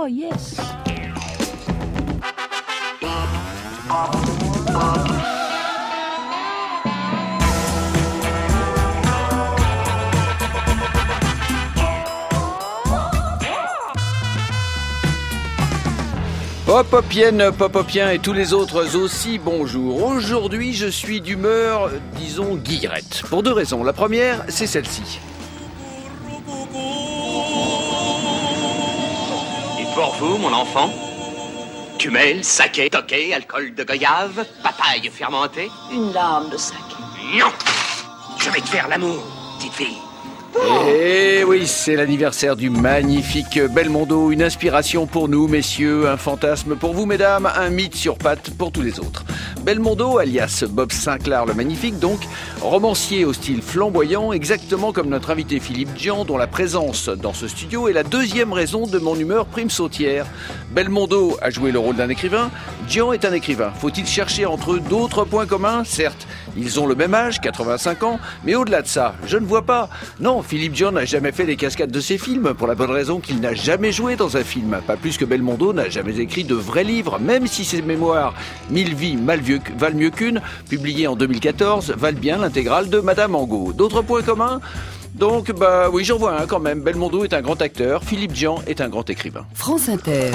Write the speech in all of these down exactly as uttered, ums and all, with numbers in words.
yes. Pop-Popienne, Pop-Popien et tous les autres aussi, bonjour. Aujourd'hui, je suis d'humeur, disons, guillerette. Pour deux raisons. La première, c'est celle-ci. Et pour vous, mon enfant, tumel, saké, toqué, alcool de goyave, papaye fermentée. Une larme de saké. Non! Je vais te faire l'amour, petite fille. Eh oui, c'est l'anniversaire du magnifique Belmondo, une inspiration pour nous, messieurs, un fantasme pour vous, mesdames, un mythe sur pattes pour tous les autres. Belmondo, alias Bob Sinclair le Magnifique, donc, romancier au style flamboyant, exactement comme notre invité Philippe Dian, dont la présence dans ce studio est la deuxième raison de mon humeur prime sautière. Belmondo a joué le rôle d'un écrivain, Dian est un écrivain. Faut-il chercher entre eux d'autres points communs ? Certes, ils ont le même âge, quatre-vingt-cinq ans, mais au-delà de ça, je ne vois pas. Non, Philippe Dian n'a jamais fait les cascades de ses films, pour la bonne raison qu'il n'a jamais joué dans un film. Pas plus que Belmondo n'a jamais écrit de vrais livres, même si ses mémoires « Mille vies mal vieux, valent mieux qu'une », publiées en deux mille quatorze, valent bien l'intégrale de Madame Angot. D'autres points communs ? Donc, bah oui, j'en vois un quand même. Belmondo est un grand acteur, Philippe Dian est un grand écrivain. France Inter.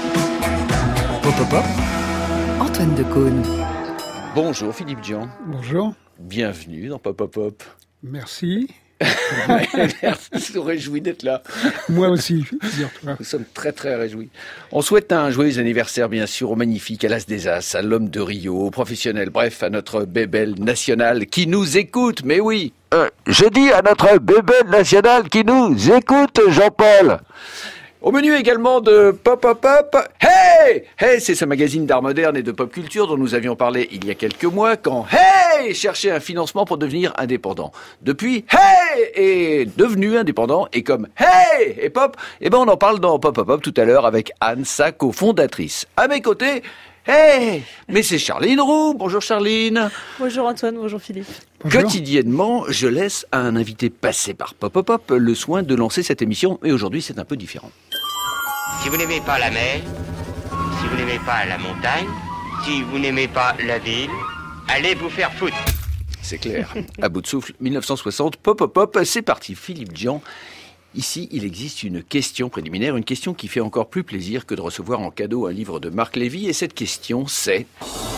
Pop, pop, pop. Antoine Decaune. Bonjour Philippe Dian. Bonjour. Bienvenue dans Pop Pop Pop. Merci. Merci, je suis réjoui d'être là. Moi aussi, figure-toi. Nous sommes très très réjouis. On souhaite un joyeux anniversaire bien sûr au magnifique, à l'as des as, à l'homme de Rio, au professionnel, bref, à notre bébelle nationale qui nous écoute, mais oui. Euh, je dis à notre bébelle nationale qui nous écoute, Jean-Paul. Au menu également de Pop Pop Pop. Hey! Hey, c'est ce magazine d'art moderne et de pop culture dont nous avions parlé il y a quelques mois quand Hey! Cherchait un financement pour devenir indépendant. Depuis, Hey! Est devenu indépendant et comme Hey! Et Pop, eh ben on en parle dans Pop Pop Pop tout à l'heure avec Anne, sa cofondatrice. À mes côtés, Hey! Mais c'est Charline Roux. Bonjour Charline. Bonjour Antoine, bonjour Philippe. Bonjour. Quotidiennement, je laisse à un invité passé par Pop Pop Pop le soin de lancer cette émission, mais aujourd'hui c'est un peu différent. Si vous n'aimez pas la mer, si vous n'aimez pas la montagne, si vous n'aimez pas la ville, allez vous faire foutre. C'est clair. À bout de souffle, dix-neuf cent soixante, Pop Pop Pop, c'est parti. Philippe Dian. Ici, il existe une question préliminaire, une question qui fait encore plus plaisir que de recevoir en cadeau un livre de Marc Lévy. Et cette question, c'est...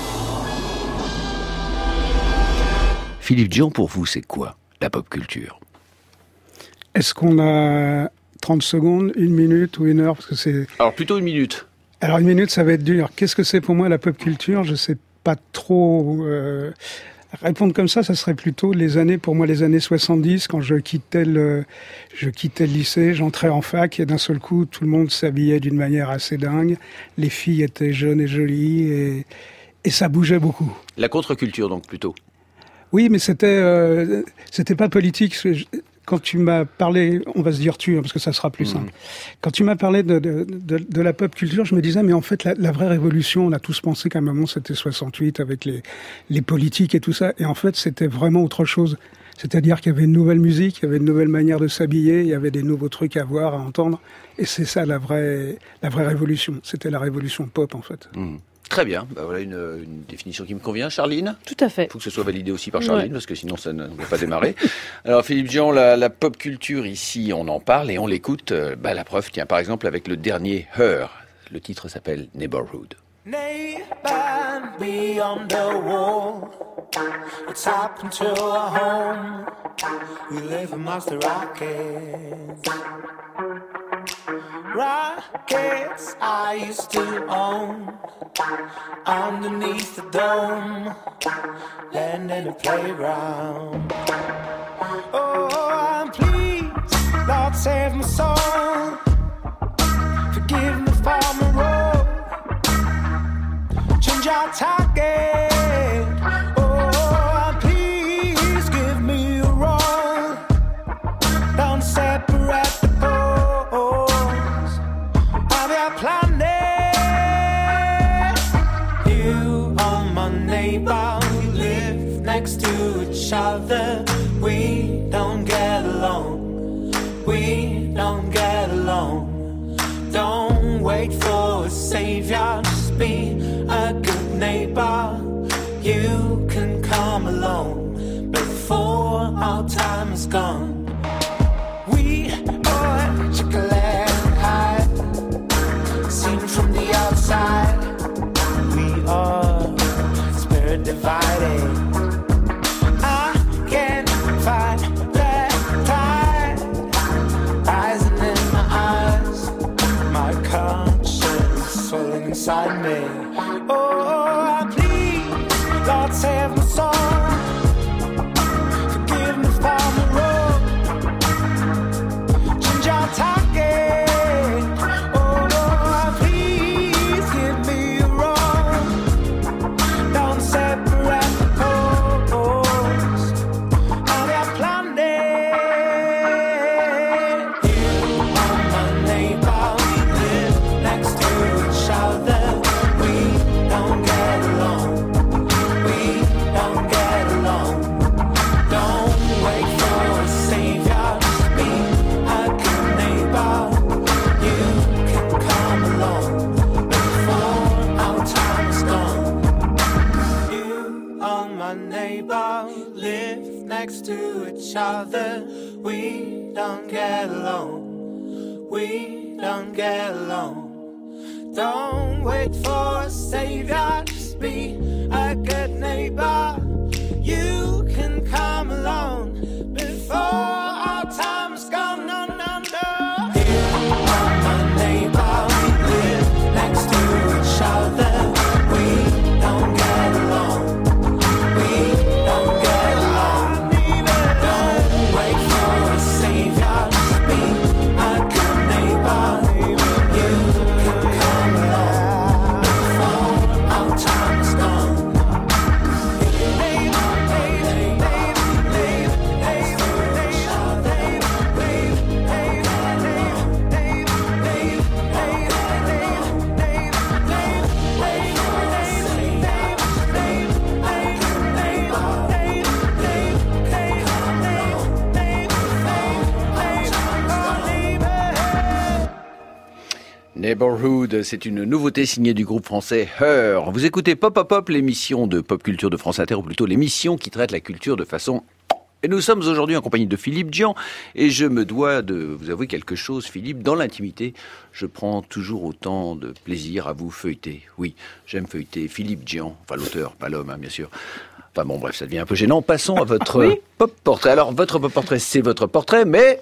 Philippe Dian, pour vous, c'est quoi la pop culture ? Est-ce qu'on a trente secondes, une minute ou une heure parce que c'est... Alors, plutôt une minute. Alors, une minute, ça va être dur. Qu'est-ce que c'est pour moi la pop culture ? Je sais pas trop... Euh... Répondre comme ça, ça serait plutôt les années, pour moi, les années soixante-dix, quand je quittais le, je quittais le lycée, j'entrais en fac et d'un seul coup, tout le monde s'habillait d'une manière assez dingue. Les filles étaient jeunes et jolies et, et ça bougeait beaucoup. La contre-culture, donc, plutôt. Oui, mais c'était, euh, c'était pas politique. Quand tu m'as parlé, on va se dire tu, hein, parce que ça sera plus mmh. simple. Quand tu m'as parlé de, de, de, de la pop culture, je me disais, mais en fait, la, la vraie révolution, on a tous pensé qu'à un moment, c'était soixante-huit avec les, les politiques et tout ça. Et en fait, c'était vraiment autre chose. C'est-à-dire qu'il y avait une nouvelle musique, il y avait une nouvelle manière de s'habiller, il y avait des nouveaux trucs à voir, à entendre. Et c'est ça, la vraie, la vraie révolution. C'était la révolution pop, en fait. Mmh. Très bien, bah voilà une, une définition qui me convient. Charline ? Tout à fait. Il faut que ce soit validé aussi par Charline, ouais. Parce que sinon ça ne va pas démarrer. Alors Philippe Dian, la, la pop culture ici, on en parle et on l'écoute. Bah, la preuve, tiens, par exemple avec le dernier Her. Le titre s'appelle Neighborhood. Neighbor beyond the wall, what's happened to our home? We live amongst the rockets. Rockets I used to own, underneath the dome, land in a playground. Oh, please, Lord save my soul, forgive me for my role, change our target. Oh, please give me a role, don't separate the poles of your planet. You are my neighbor, we live next to each other. We don't get along, we don't get along. Don't wait wait for a savior, just be a good neighbor. You can come along before our time is gone. We are Jekyll and Hyde, seen from the outside. We are spirit divided. I can't find that tide rising in my eyes. My conscience swelling inside me. Oh, please, Lord, save my soul. Forgive me for my road. Change our talking. Oh, Lord, please give me a road. Don't separate the poles. Now they're planning. You are my neighbor. We live next to each other. We don't get along. We don't get along. Don't wait for a savior. Just be a good neighbor. You can come along before our time is gone. You are my neighbor. Live next to each other. We don't get along. We don't get along. Don't wait for a savior. Just be a good neighbor. You can come along before our time is gone. No, no, no. You are my neighbor. We live next to each other. We don't get along. We don't get along. Don't wait for a savior. Just be a good neighbor. You can come along before our time is gone. Neighborhood, c'est une nouveauté signée du groupe français Her. Vous écoutez Pop Pop Pop, l'émission de pop culture de France Inter, ou plutôt l'émission qui traite la culture de façon... Et nous sommes aujourd'hui en compagnie de Philippe Djian, et je me dois de vous avouer quelque chose, Philippe. Dans l'intimité, je prends toujours autant de plaisir à vous feuilleter. Oui, j'aime feuilleter Philippe Djian, enfin l'auteur, pas l'homme, hein, bien sûr. Enfin bon, bref, ça devient un peu gênant. Passons à votre oui. pop portrait. Alors, votre pop portrait, c'est votre portrait, mais...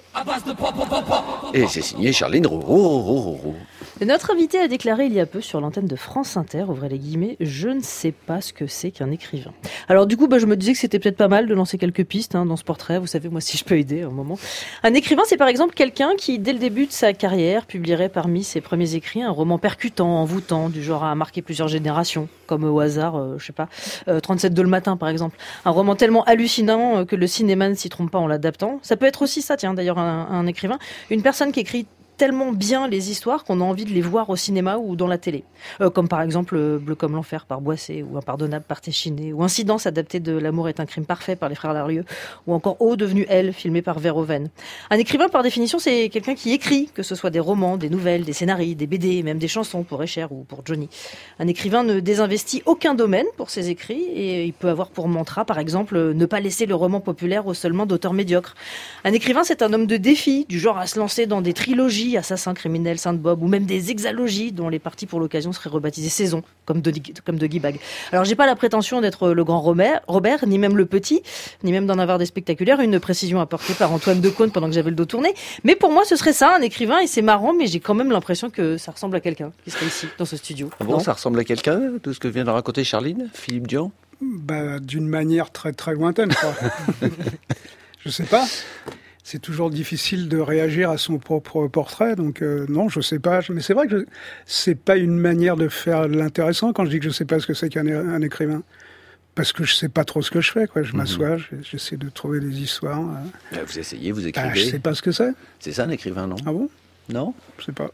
Et c'est signé Charline Roux. Notre invité a déclaré il y a peu sur l'antenne de France Inter, ouvrez les guillemets, je ne sais pas ce que c'est qu'un écrivain. Alors du coup, bah, je me disais que c'était peut-être pas mal de lancer quelques pistes hein, dans ce portrait. Vous savez, moi, si je peux aider un moment. Un écrivain, c'est par exemple quelqu'un qui, dès le début de sa carrière, publierait parmi ses premiers écrits un roman percutant, envoûtant, du genre à marquer plusieurs générations, comme au hasard, euh, je sais pas, euh, trente-sept de le matin, par exemple. Un roman tellement hallucinant euh, que le cinéma ne s'y trompe pas en l'adaptant. Ça peut être aussi ça, tiens, d'ailleurs, un, un écrivain. Une personne qui écrit tellement bien les histoires qu'on a envie de les voir au cinéma ou dans la télé. Euh, comme par exemple euh, Bleu comme l'enfer par Boisset, ou Impardonnable par Téchiné, ou Incidence adapté de L'amour est un crime parfait par les frères Larlieu, ou encore O devenu Elle, filmé par Verhoeven. Un écrivain, par définition, c'est quelqu'un qui écrit, que ce soit des romans, des nouvelles, des scénarios, des B D, même des chansons pour Escher ou pour Johnny. Un écrivain ne désinvestit aucun domaine pour ses écrits, et il peut avoir pour mantra, par exemple, ne pas laisser le roman populaire aux seules mains d'auteurs médiocres. Un écrivain, c'est un homme de défi, du genre à se lancer dans des trilogies, Assassin, criminel, Sainte-Bob, ou même des hexalogies dont les parties pour l'occasion seraient rebaptisées saisons, comme de, comme de Guy Bag. Alors j'ai pas la prétention d'être le grand Robert, Robert, ni même le petit, ni même d'en avoir des spectaculaires, une précision apportée par Antoine Decaune pendant que j'avais le dos tourné. Mais pour moi, ce serait ça, un écrivain, et c'est marrant, mais j'ai quand même l'impression que ça ressemble à quelqu'un qui serait ici, dans ce studio. Ah bon, non ça ressemble à quelqu'un, tout ce que vient de raconter Charline, Philippe Djian? Bah, d'une manière très très lointaine, je crois. Je sais pas. C'est toujours difficile de réagir à son propre portrait, donc euh, non, je sais pas. Mais c'est vrai que je... c'est pas une manière de faire l'intéressant quand je dis que je sais pas ce que c'est qu'un un écrivain, parce que je sais pas trop ce que je fais. Quoi. Je mmh. m'assois, j'essaie de trouver des histoires. Euh... Vous essayez, vous écrivez. Bah, je sais pas ce que c'est. C'est ça un écrivain, non? Ah bon? Non? Je sais pas.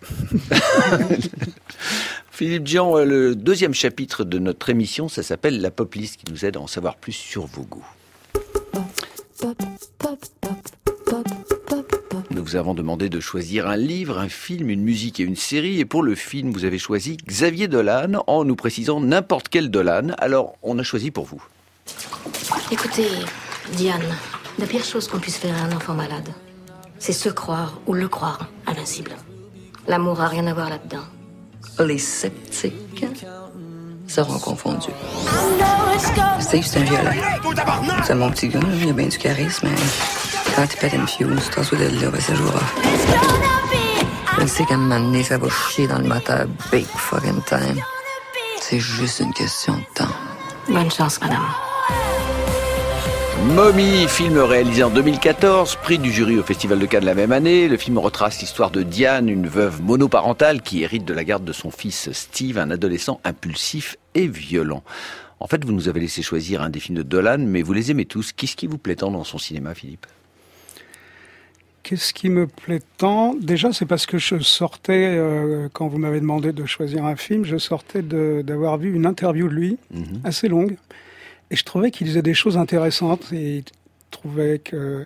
Philippe Djian, le deuxième chapitre de notre émission, ça s'appelle La Pop List, qui nous aide à en savoir plus sur vos goûts. Nous vous avons demandé de choisir un livre, un film, une musique et une série. Et pour le film, vous avez choisi Xavier Dolan en nous précisant n'importe quel Dolan. Alors, on a choisi pour vous. Écoutez, Diane, la pire chose qu'on puisse faire à un enfant malade, c'est se croire ou le croire invincible. L'amour a rien à voir là-dedans. Les sceptiques seront confondus. Steve, c'est un violent. C'est mon petit gars, il a bien du charisme, mais quand il pète une fuse, t'en de là, ben ça jouera. Je sais qu'à un moment donné, ça va chier dans le moteur big fucking time. C'est juste une question de temps. Bonne chance, madame. Mommy, film réalisé en deux mille quatorze, prix du jury au Festival de Cannes la même année. Le film retrace l'histoire de Diane, une veuve monoparentale qui hérite de la garde de son fils Steve, un adolescent impulsif et violent. En fait, vous nous avez laissé choisir un des films de Dolan, mais vous les aimez tous. Qu'est-ce qui vous plaît tant dans son cinéma, Philippe ? Qu'est-ce qui me plaît tant ? Déjà, c'est parce que je sortais, euh, quand vous m'avez demandé de choisir un film, je sortais de, d'avoir vu une interview de lui, mmh. assez longue. Et je trouvais qu'il disait des choses intéressantes et il trouvait que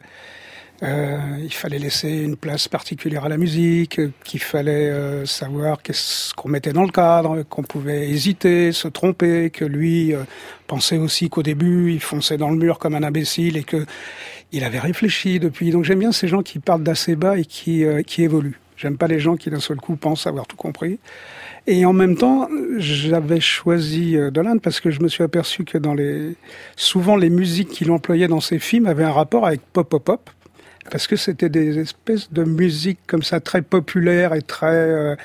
euh, il fallait laisser une place particulière à la musique, qu'il fallait euh, savoir qu'est-ce qu'on mettait dans le cadre, qu'on pouvait hésiter, se tromper, que lui euh, pensait aussi qu'au début il fonçait dans le mur comme un imbécile et que il avait réfléchi depuis. Donc j'aime bien ces gens qui partent d'assez bas et qui euh, qui évoluent. J'aime pas les gens qui d'un seul coup pensent avoir tout compris. Et en même temps, j'avais choisi Dolan parce que je me suis aperçu que dans les, souvent les musiques qu'il employait dans ses films avaient un rapport avec pop pop pop, parce que c'était des espèces de musiques comme ça très populaires et très, euh,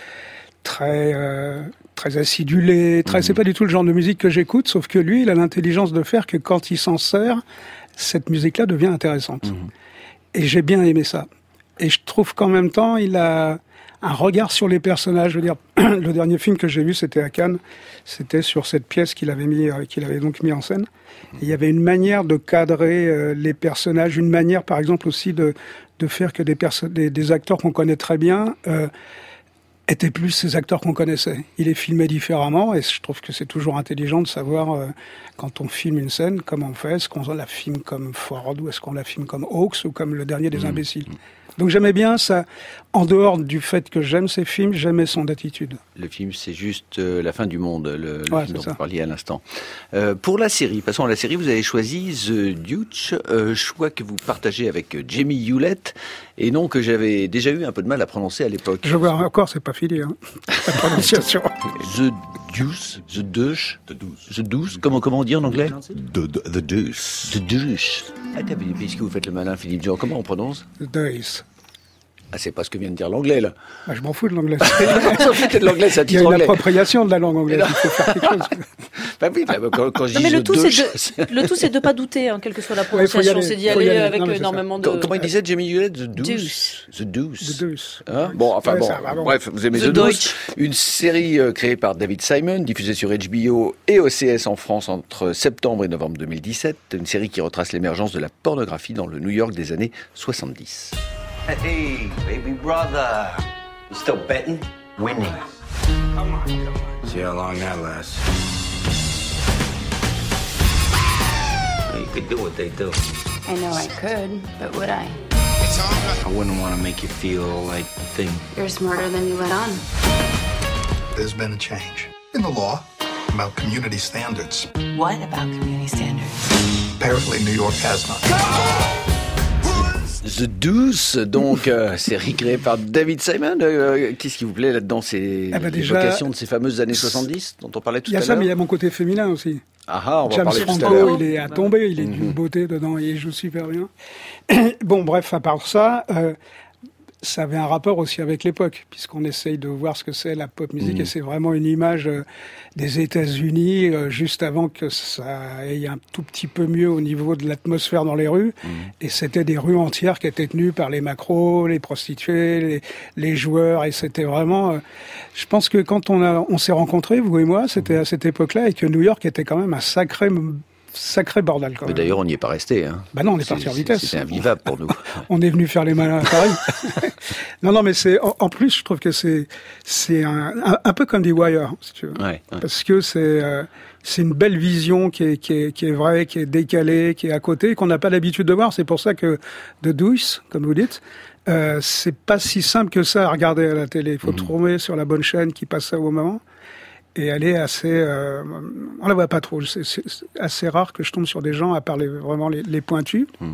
très, euh, très acidulées. Très, mmh. C'est pas du tout le genre de musique que j'écoute, sauf que lui, il a l'intelligence de faire que quand il s'en sert, cette musique-là devient intéressante. Mmh. Et j'ai bien aimé ça. Et je trouve qu'en même temps, il a un regard sur les personnages. Je veux dire, le dernier film que j'ai vu, c'était à Cannes. C'était sur cette pièce qu'il avait mis, qu'il avait donc mis en scène. Et il y avait une manière de cadrer euh, les personnages, une manière, par exemple, aussi de de faire que des perso- des, des acteurs qu'on connaît très bien euh, étaient plus ces acteurs qu'on connaissait. Il est filmé différemment, et je trouve que c'est toujours intelligent de savoir euh, quand on filme une scène, comment on fait. Est-ce qu'on la filme comme Ford, ou est-ce qu'on la filme comme Hawks, ou comme Le Dernier des mmh. Imbéciles. Donc j'aimais bien ça, en dehors du fait que j'aime ces films, j'aimais son attitude. Le film, c'est juste euh, la fin du monde, le, le ouais, film dont ça. vous parliez à l'instant. Euh, pour la série, passons à la série, vous avez choisi The Deuce, euh, choix que vous partagez avec Jamie Hewlett, et non que j'avais déjà eu un peu de mal à prononcer à l'époque. Je vois encore, c'est pas fini, hein, la prononciation. The Deuce, The Deuce, The Deuce, The Deuce, comment, comment on dit en anglais ? The, the, the Deuce. The Deuce. Ah, puisque vous faites le malin, Philippe Jean, comment on prononce ? The Deuce. Ah, c'est pas ce que vient de dire l'anglais, là. Ah, je m'en fous de l'anglais. de l'anglais, ça Il y a une anglais. Appropriation de la langue anglaise. Il faut faire quelque chose. Bah oui, quand, quand je dis mais le tout, deux, c'est de, le tout, c'est de pas douter, hein, quelle que soit la prononciation. Ouais, c'est d'y aller, aller avec non, énormément de. Comment il disait, Jamie Hewlett? The Deuce. Deuce. The Deuce. The Deuce. Hein bon, enfin ouais, bon. Ça, bon. Bref, vous aimez The, The Deuce. Une série euh, créée par David Simon, diffusée sur H B O et O C S en France entre septembre et novembre deux mille dix-sept. Une série qui retrace l'émergence de la pornographie dans le New York des années soixante-dix. Hey, baby brother. You still betting? Winning. See how long that lasts. You could do what they do. I know I could, but would I? I wouldn't want to make you feel like a thing. You're smarter than you let on. There's been a change in the law about community standards. What about community standards? Apparently New York has none. The Deuce, donc, euh, série créée par David Simon. Euh, qu'est-ce qui vous plaît là-dedans? C'est ah bah l'évocation de ces fameuses années soixante-dix dont on parlait tout à l'heure. Il y a ça, mais il y a mon côté féminin aussi. Ah ah, on va James parler Franco, tout à l'heure. il est à tomber, il est mm-hmm. d'une beauté dedans, il joue super bien. Bon, bref, à part ça, euh, ça avait un rapport aussi avec l'époque, puisqu'on essaye de voir ce que c'est la pop musique, mmh. et c'est vraiment une image euh, des États-Unis, euh, juste avant que ça aille un tout petit peu mieux au niveau de l'atmosphère dans les rues. Mmh. Et c'était des rues entières qui étaient tenues par les macros, les prostituées, les, les joueurs, et c'était vraiment... Euh, je pense que quand on, a, on s'est rencontrés, vous et moi, c'était à cette époque-là, et que New York était quand même un sacré... Sacré bordel, quand même. Mais d'ailleurs, on n'y est pas resté. Hein. Bah non, on est, c'est, parti en vitesse. C'était invivable pour nous. On est venu faire les malins à Paris. non, non, mais c'est en, en plus, je trouve que c'est c'est un, un, un peu comme des Wire, si tu veux, ouais, ouais. parce que c'est euh, c'est une belle vision qui est qui est qui est vraie, qui est décalée, qui est à côté, qu'on n'a pas l'habitude de voir. C'est pour ça que The Deuce, comme vous dites, Euh, c'est pas si simple que ça à regarder à la télé. Il faut mmh. trouver sur la bonne chaîne qui passe ça au moment. Et elle est assez... Euh, on la voit pas trop. C'est, c'est assez rare que je tombe sur des gens, à part les, vraiment les, les pointus. Mmh.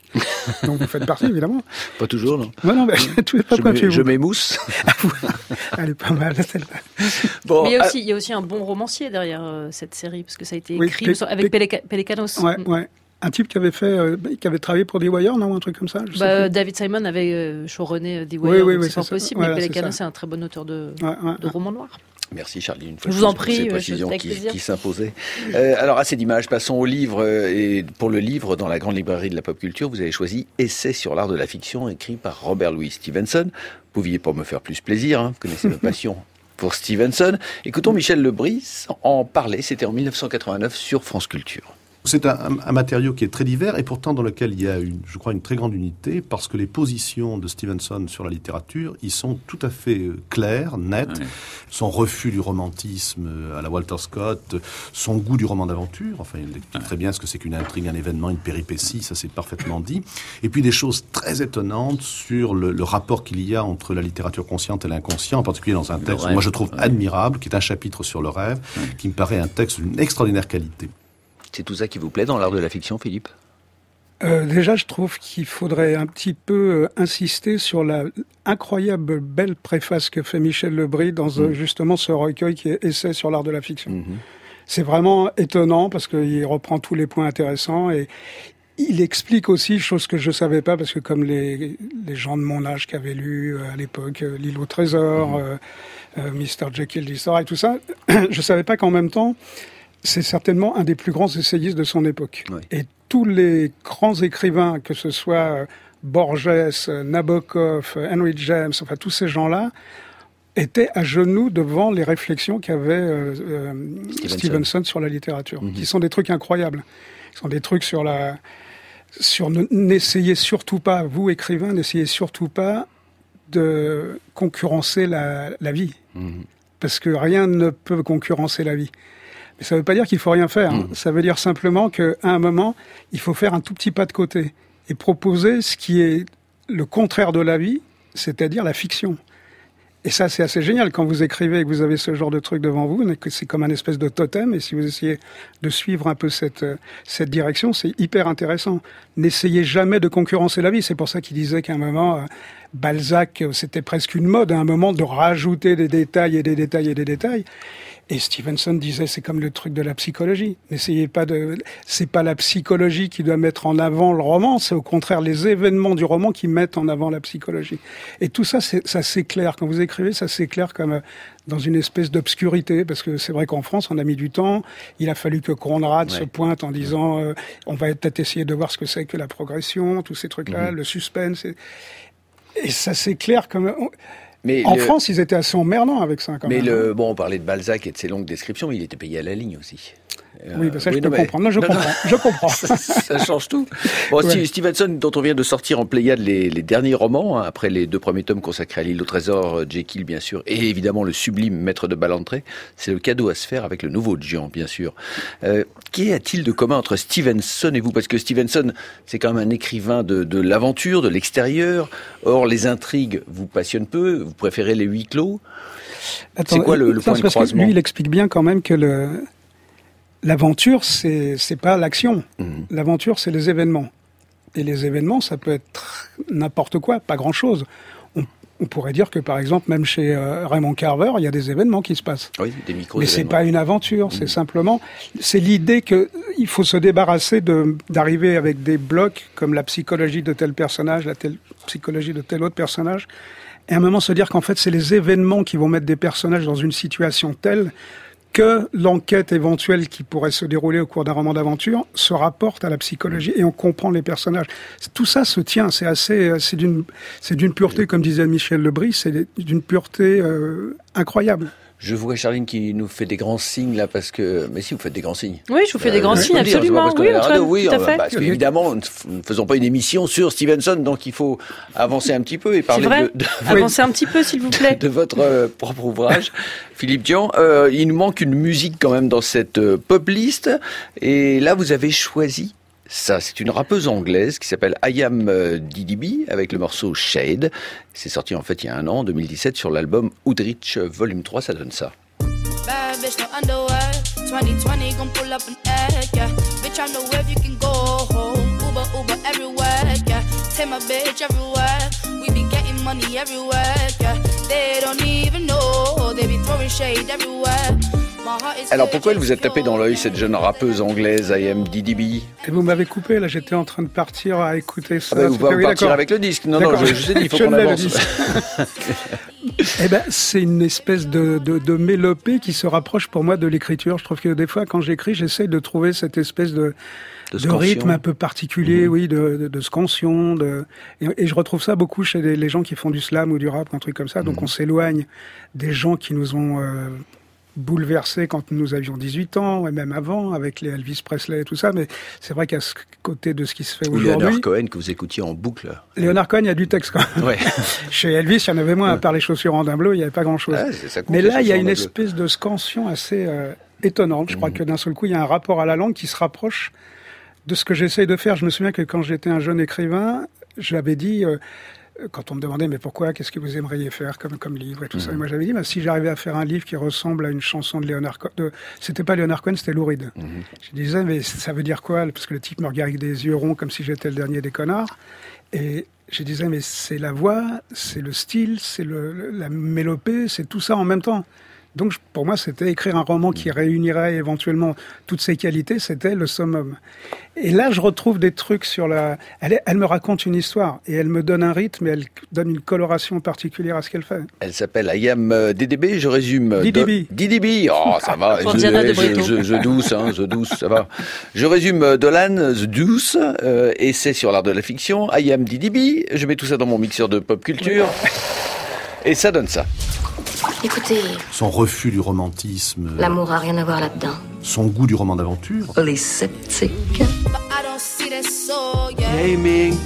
Donc vous faites partie, évidemment. Pas toujours, non. Ouais, non, mais tu es pas je pointu. Mets, je m'émousse. Elle est pas mal, celle-là. Bon, mais il y, a aussi, il y a aussi un bon romancier derrière euh, cette série, parce que ça a été écrit oui, P- avec P- Pelic- Pelicanos. Ouais, mm. ouais. Un type qui avait fait, euh, qui avait travaillé pour The Wire, non, un truc comme ça. Je bah, sais David Simon avait euh, showrunné The Wire, oui, oui, oui, c'est pas possible. Voilà, mais Pelicanos, c'est, c'est un très bon auteur de, ouais, ouais, de romans noirs. Merci Charlie, une fois je vous en prie, ces précisions qui, qui s'imposaient. Euh, alors assez d'images, passons au livre. Euh, et pour le livre, dans la grande librairie de la pop culture, vous avez choisi Essai sur l'art de la fiction, écrit par Robert Louis Stevenson. Vous pouviez pas me faire plus plaisir, hein, vous connaissez ma passion pour Stevenson. Écoutons Michel Lebris en parler, c'était en dix-neuf cent quatre-vingt-neuf sur France Culture. C'est un, un matériau qui est très divers et pourtant dans lequel il y a, une, je crois, une très grande unité parce que les positions de Stevenson sur la littérature, ils sont tout à fait claires, nettes. Ouais. Son refus du romantisme à la Walter Scott, son goût du roman d'aventure, enfin il explique ouais. très bien ce que c'est qu'une intrigue, un événement, une péripétie, ça c'est parfaitement dit. Et puis des choses très étonnantes sur le, le rapport qu'il y a entre la littérature consciente et l'inconscient, en particulier dans un texte que moi je trouve ouais. admirable, qui est un chapitre sur le rêve, ouais. qui me paraît un texte d'une extraordinaire qualité. C'est tout ça qui vous plaît dans l'art de la fiction, Philippe ? euh, Déjà, je trouve qu'il faudrait un petit peu euh, insister sur la incroyable belle préface que fait Michel Lebris dans mmh. euh, justement ce recueil qui est Essai sur l'art de la fiction. Mmh. C'est vraiment étonnant parce qu'il reprend tous les points intéressants et il explique aussi, chose que je savais pas, parce que comme les, les gens de mon âge qui avaient lu euh, à l'époque euh, L'île au trésor, mmh. euh, euh, mister Jekyll d'Histoire et tout ça, je savais pas qu'en même temps, c'est certainement un des plus grands essayistes de son époque. Oui. Et tous les grands écrivains, que ce soit Borges, Nabokov, Henry James, enfin tous ces gens-là, étaient à genoux devant les réflexions qu'avait euh, euh, Stevenson. Stevenson sur la littérature, mm-hmm. qui sont des trucs incroyables. Qui sont des trucs sur la... sur ne, n'essayez surtout pas, vous écrivains, n'essayez surtout pas de concurrencer la, la vie. Mm-hmm. Parce que rien ne peut concurrencer la vie. Mais ça ne veut pas dire qu'il faut rien faire. Hein. Mmh. Ça veut dire simplement qu'à un moment, il faut faire un tout petit pas de côté et proposer ce qui est le contraire de la vie, c'est-à-dire la fiction. Et ça, c'est assez génial quand vous écrivez et que vous avez ce genre de truc devant vous, c'est comme un espèce de totem. Et si vous essayez de suivre un peu cette cette direction, c'est hyper intéressant. N'essayez jamais de concurrencer la vie. C'est pour ça qu'il disait qu'à un moment, euh, Balzac, c'était presque une mode à un moment de rajouter des détails et des détails et des détails. Et Stevenson disait, c'est comme le truc de la psychologie. N'essayez pas de, c'est pas la psychologie qui doit mettre en avant le roman, c'est au contraire les événements du roman qui mettent en avant la psychologie. Et tout ça, c'est, ça s'éclaire. Quand vous écrivez, ça s'éclaire comme dans une espèce d'obscurité, parce que c'est vrai qu'en France, on a mis du temps. Il a fallu que Conrad ouais. se pointe en disant, euh, on va peut-être essayer de voir ce que c'est que la progression, tous ces trucs-là, mmh. le suspense. Et, et ça s'éclaire comme... Mais en le... France, ils étaient assez emmerdants avec ça, quand mais même. Mais le, bon, on parlait de Balzac et de ses longues descriptions, mais il était payé à la ligne aussi. Oui, bah ça, oui, je peux mais... comprendre. Non, je non, comprends. Non. Je comprends. ça, ça change tout. Bon, ouais. Stevenson, dont on vient de sortir en Pléiade les, les derniers romans, hein, après les deux premiers tomes consacrés à l'île au trésor, Jekyll, bien sûr, et évidemment le sublime Maître de Ballantrae, c'est le cadeau à se faire avec le nouveau Gian, bien sûr. Euh, qu'y a-t-il de commun entre Stevenson et vous ? Parce que Stevenson, c'est quand même un écrivain de, de l'aventure, de l'extérieur. Or, les intrigues vous passionnent peu. Vous préférez les huis clos. Attends, c'est quoi le, le point de croisement ? Lui, il explique bien quand même que le... L'aventure, c'est c'est pas l'action. Mmh. L'aventure, c'est les événements. Et les événements, ça peut être n'importe quoi, pas grand-chose. On, on pourrait dire que, par exemple, même chez euh, Raymond Carver, il y a des événements qui se passent. Oui, des micros. Mais c'est pas une aventure. Mmh. C'est simplement, c'est l'idée que il faut se débarrasser de d'arriver avec des blocs comme la psychologie de tel personnage, la telle psychologie de tel autre personnage, et à un moment se dire qu'en fait, c'est les événements qui vont mettre des personnages dans une situation telle que l'enquête éventuelle qui pourrait se dérouler au cours d'un roman d'aventure se rapporte à la psychologie et on comprend les personnages. Tout ça se tient, c'est assez, c'est d'une, c'est d'une pureté, comme disait Michel Lebris, c'est d'une pureté euh, incroyable. Je vois Charline qui nous fait des grands signes là parce que... Mais si, vous faites des grands signes. Oui, je vous fais euh, des grands signes, absolument. Dire, oui, Antoine, oui, tout à fait. Parce qu'évidemment, nous ne faisons pas une émission sur Stevenson, donc il faut avancer un petit peu et parler C'est vrai. de, de... Avancez un petit peu, s'il vous plaît. De votre euh, propre ouvrage. Philippe Dian, euh, il nous manque une musique quand même dans cette euh, pop list. Et là, vous avez choisi ça. C'est une rappeuse anglaise qui s'appelle I Am Didi B avec le morceau Shade. C'est sorti en fait il y a un an, en deux mille dix-sept, sur l'album Woodrich Volume trois, ça donne ça. Bad bitch, no underwear. twenty twenty, gon' pull up an egg, yeah. Bitch, I know where you can go home. Uber, Uber everywhere, yeah. Take my bitch everywhere. We be getting money everywhere, yeah. They don't even know. They be throwing shade everywhere. Alors pourquoi elle vous a tapé dans l'œil, cette jeune rappeuse anglaise I Am Didi B? Et vous m'avez coupé, là j'étais en train de partir à écouter ça. Ah bah, vous pouvez partir avec le disque. Non, d'accord. non, je, je vous ai dit, il faut qu'on avance. Eh ben, c'est une espèce de, de, de mélopée qui se rapproche pour moi de l'écriture. Je trouve que des fois, quand j'écris, j'essaye de trouver cette espèce de, de, de rythme un peu particulier, mmh. oui, de, de, de scansion. De... Et, et je retrouve ça beaucoup chez les, les gens qui font du slam ou du rap, un truc comme ça. Donc mmh. on s'éloigne des gens qui nous ont... Euh, bouleversé quand nous avions dix-huit ans, et même avant, avec les Elvis Presley et tout ça, mais c'est vrai qu'à ce côté de ce qui se fait aujourd'hui... Leonard Cohen, que vous écoutiez en boucle. Leonard Cohen, il y a du texte quand même. Ouais. Chez Elvis, il y en avait moins, à part les chaussures en daim bleu, il n'y avait pas grand-chose. Ah, ça compte, mais là, il y a une espèce de scansion assez euh, étonnante. Je crois mmh. que d'un seul coup, il y a un rapport à la langue qui se rapproche de ce que j'essaye de faire. Je me souviens que quand j'étais un jeune écrivain, j'avais dit... Euh, quand on me demandait mais pourquoi, qu'est-ce que vous aimeriez faire comme comme livre et tout mmh. ça, et moi j'avais dit bah, si j'arrivais à faire un livre qui ressemble à une chanson de Leonard Cohen, de... c'était pas Leonard Cohen, c'était Lou Reed. Mmh. Je disais mais ça veut dire quoi, parce que le type me regardait avec des yeux ronds comme si j'étais le dernier des connards, et je disais mais c'est la voix, c'est le style, c'est le, la mélopée, c'est tout ça en même temps. Donc pour moi, c'était écrire un roman qui réunirait éventuellement toutes ces qualités, c'était le summum. Et là, je retrouve des trucs sur la... Elle, elle me raconte une histoire, et elle me donne un rythme, et elle donne une coloration particulière à ce qu'elle fait. Elle s'appelle I Am Didi B, je résume... Didi B. Didi B, oh, ça va, je, je, je, je douce, hein, je douce, ça va. Je résume Dolan, The Deuce, euh, essai sur l'art de la fiction, I Am Didi B, je mets tout ça dans mon mixeur de pop culture, et ça donne ça. Écoutez... Son refus du romantisme... L'amour a rien à voir là-dedans. Son goût du roman d'aventure... Les sceptiques... Gaming...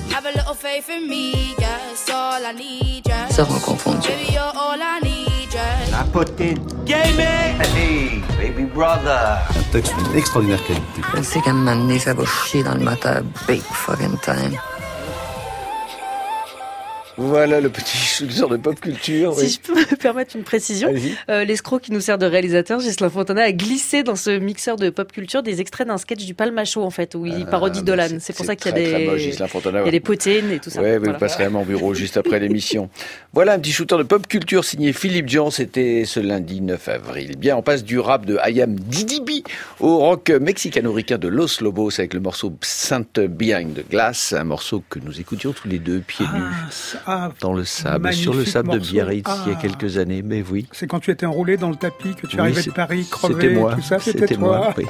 Seront confondus. La potine... Gaming... Hey, baby brother... Un texte d'une extraordinaire qualité. Je sais qu'à un moment donné, ça va chier dans le moteur big fucking time. Voilà le petit soutien de pop culture. Si oui. je peux me permettre une précision, euh, l'escroc qui nous sert de réalisateur, Ghislain Fontana, a glissé dans ce mixeur de pop culture des extraits d'un sketch du Palmacho en fait, où il ah, parodie Dolan. C'est, c'est pour ça qu'il y a des, moche, il y a des potines et tout ça. Ouais, voilà. Vous passerez à mon bureau juste après l'émission. Voilà un petit shooter de pop culture signé Philippe Jean. C'était ce lundi neuf avril. Bien, on passe du rap de I Am Didi B au rock mexicano-ricain de Los Lobos avec le morceau Saint Behind Glass, un morceau que nous écoutions tous les deux pieds nus. Ah, Ah, dans le sable, sur le sable morceau. de Biarritz, ah, il y a quelques années, mais oui. C'est quand tu étais enroulé dans le tapis, que tu oui, arrivais de Paris, crevé, c'était moi, tout ça, c'était, c'était toi. Moi, oui.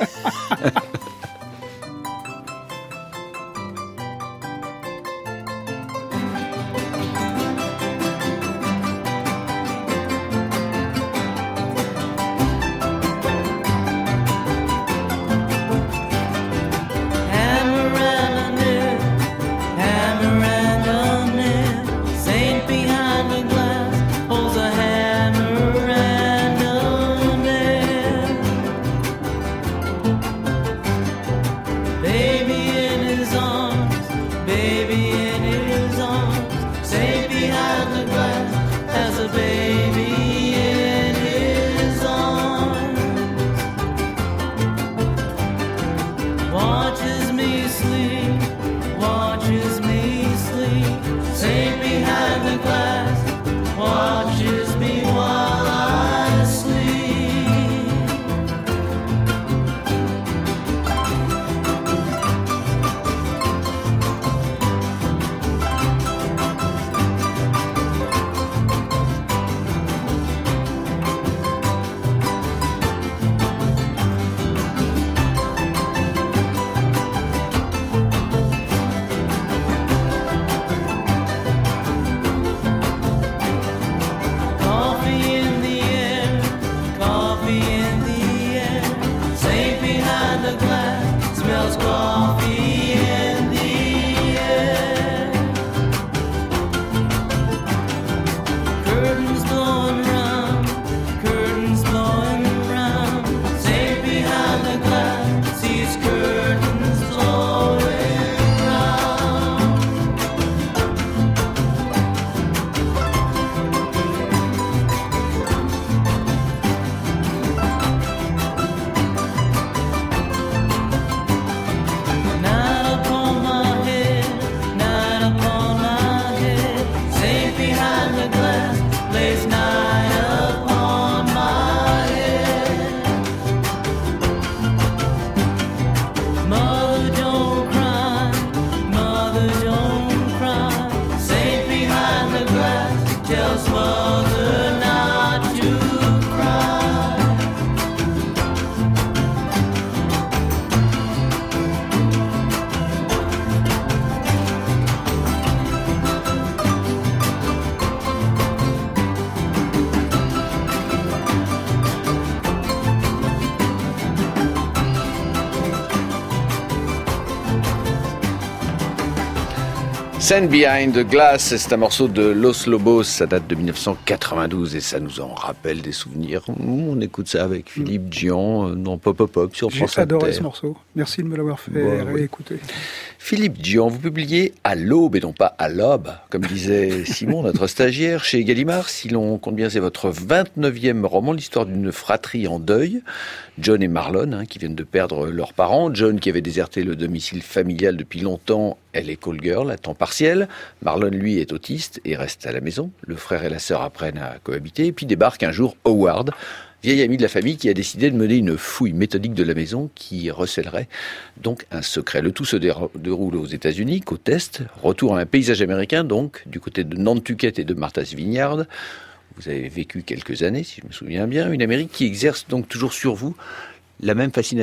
Sand Behind the Glass, c'est un morceau de Los Lobos, ça date de dix-neuf cent quatre-vingt-douze et ça nous en rappelle des souvenirs. On écoute ça avec Philippe Dian dans Pop Pop Pop sur France Inter. J'ai adoré ce morceau, merci de me l'avoir fait bon, réécouter. Oui. Philippe Dian, vous publiez à l'aube et non pas à l'aube, comme disait Simon, notre stagiaire, chez Gallimard. Si l'on compte bien, c'est votre vingt-neuvième roman, l'histoire d'une fratrie en deuil. John et Marlon, hein, qui viennent de perdre leurs parents. John qui avait déserté le domicile familial depuis longtemps, elle est call girl à temps partiel. Marlon, lui, est autiste et reste à la maison. Le frère et la sœur apprennent à cohabiter. Et puis débarque un jour Howard, vieil ami de la famille qui a décidé de mener une fouille méthodique de la maison qui recèlerait donc un secret. Le tout se déroule aux États-Unis, côte Est. Retour à un paysage américain, donc, du côté de Nantucket et de Martha's Vineyard. Vous avez vécu quelques années, si je me souviens bien. Une Amérique qui exerce donc toujours sur vous la même fascination ?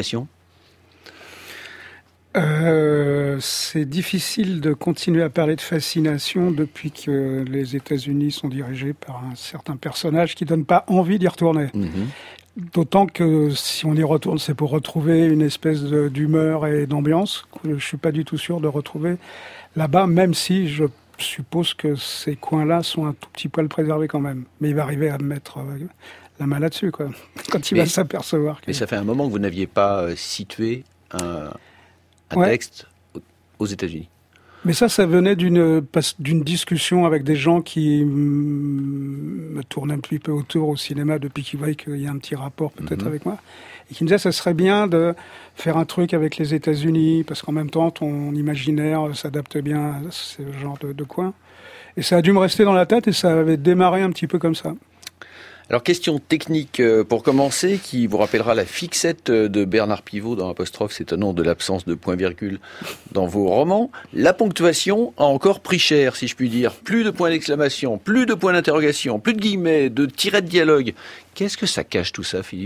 Euh, c'est difficile de continuer à parler de fascination depuis que les États-Unis sont dirigés par un certain personnage qui donne pas envie d'y retourner. Mmh. D'autant que si on y retourne, c'est pour retrouver une espèce de, d'humeur et d'ambiance que je suis pas du tout sûr de retrouver là-bas, même si je suppose que ces coins-là sont un tout petit poil préservés quand même. Mais il va arriver à me mettre euh, la main là-dessus, quoi, quand il mais, va s'apercevoir. Que... Mais ça fait un moment que vous n'aviez pas euh, situé un... un ouais. texte aux États-Unis. Mais ça, ça venait d'une, d'une discussion avec des gens qui me tournaient un petit peu autour au cinéma depuis qu'ils voyaient qu'il y a un petit rapport peut-être mm-hmm. avec moi, et qui me disaient que ça serait bien de faire un truc avec les États-Unis, parce qu'en même temps, ton imaginaire s'adapte bien à ce genre de, de coin. Et ça a dû me rester dans la tête, et ça avait démarré un petit peu comme ça. Alors, question technique pour commencer, qui vous rappellera la fixette de Bernard Pivot dans Apostrophe, s'étonnant de l'absence de point-virgule dans vos romans. La ponctuation a encore pris cher, si je puis dire. Plus de points d'exclamation, plus de points d'interrogation, plus de guillemets, de tirets de dialogue. Qu'est-ce que ça cache tout ça, Philippe ?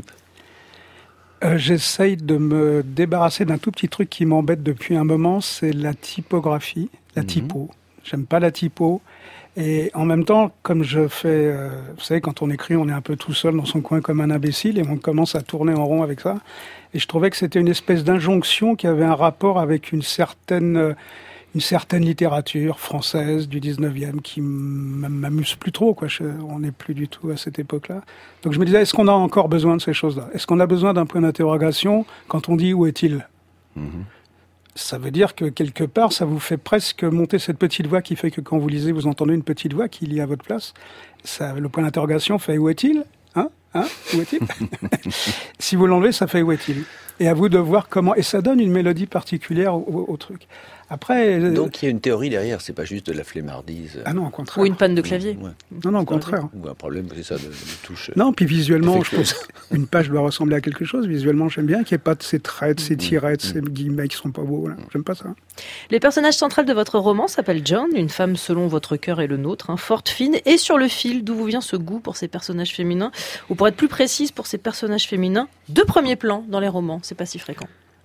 euh, J'essaye de me débarrasser d'un tout petit truc qui m'embête depuis un moment, c'est la typographie, la mmh. typo. J'aime pas la typo. Et en même temps, comme je fais, euh, vous savez, quand on écrit, on est un peu tout seul dans son coin comme un imbécile et on commence à tourner en rond avec ça. Et je trouvais que c'était une espèce d'injonction qui avait un rapport avec une certaine, euh, une certaine littérature française du dix-neuvième qui m'amuse plus trop, quoi. Je, on n'est plus du tout à cette époque-là. Donc je me disais, est-ce qu'on a encore besoin de ces choses-là ? Est-ce qu'on a besoin d'un point d'interrogation quand on dit « où est-il » ? mmh. Ça veut dire que quelque part, ça vous fait presque monter cette petite voix qui fait que quand vous lisez, vous entendez une petite voix qui lit à votre place. Ça, le point d'interrogation fait « où est-il » ? Hein ? Hein ? Où est-il ? Si vous l'enlevez, ça fait « où est-il » ? Et à vous de voir comment... Et ça donne une mélodie particulière au, au, au truc. Après... Donc il y a une théorie derrière, c'est pas juste de la flemmardise. Ah non, au contraire. Ou une panne de clavier. Ouais. Non, non, au contraire. Ou un problème, c'est ça, de, de touche. Non, puis visuellement, je pense une page doit ressembler à quelque chose. Visuellement, j'aime bien qu'il n'y ait pas de ces traits, de ces tirets, de ces guillemets qui sont pas beaux. Voilà. J'aime pas ça. Les personnages centrales de votre roman s'appellent John, une femme selon votre cœur et le nôtre, hein, forte, fine, et sur le fil. D'où vous vient ce goût pour ces personnages féminins ? Ou pour être plus précise, pour ces personnages féminins de premier plan dans les romans. C'est pas si fréquent.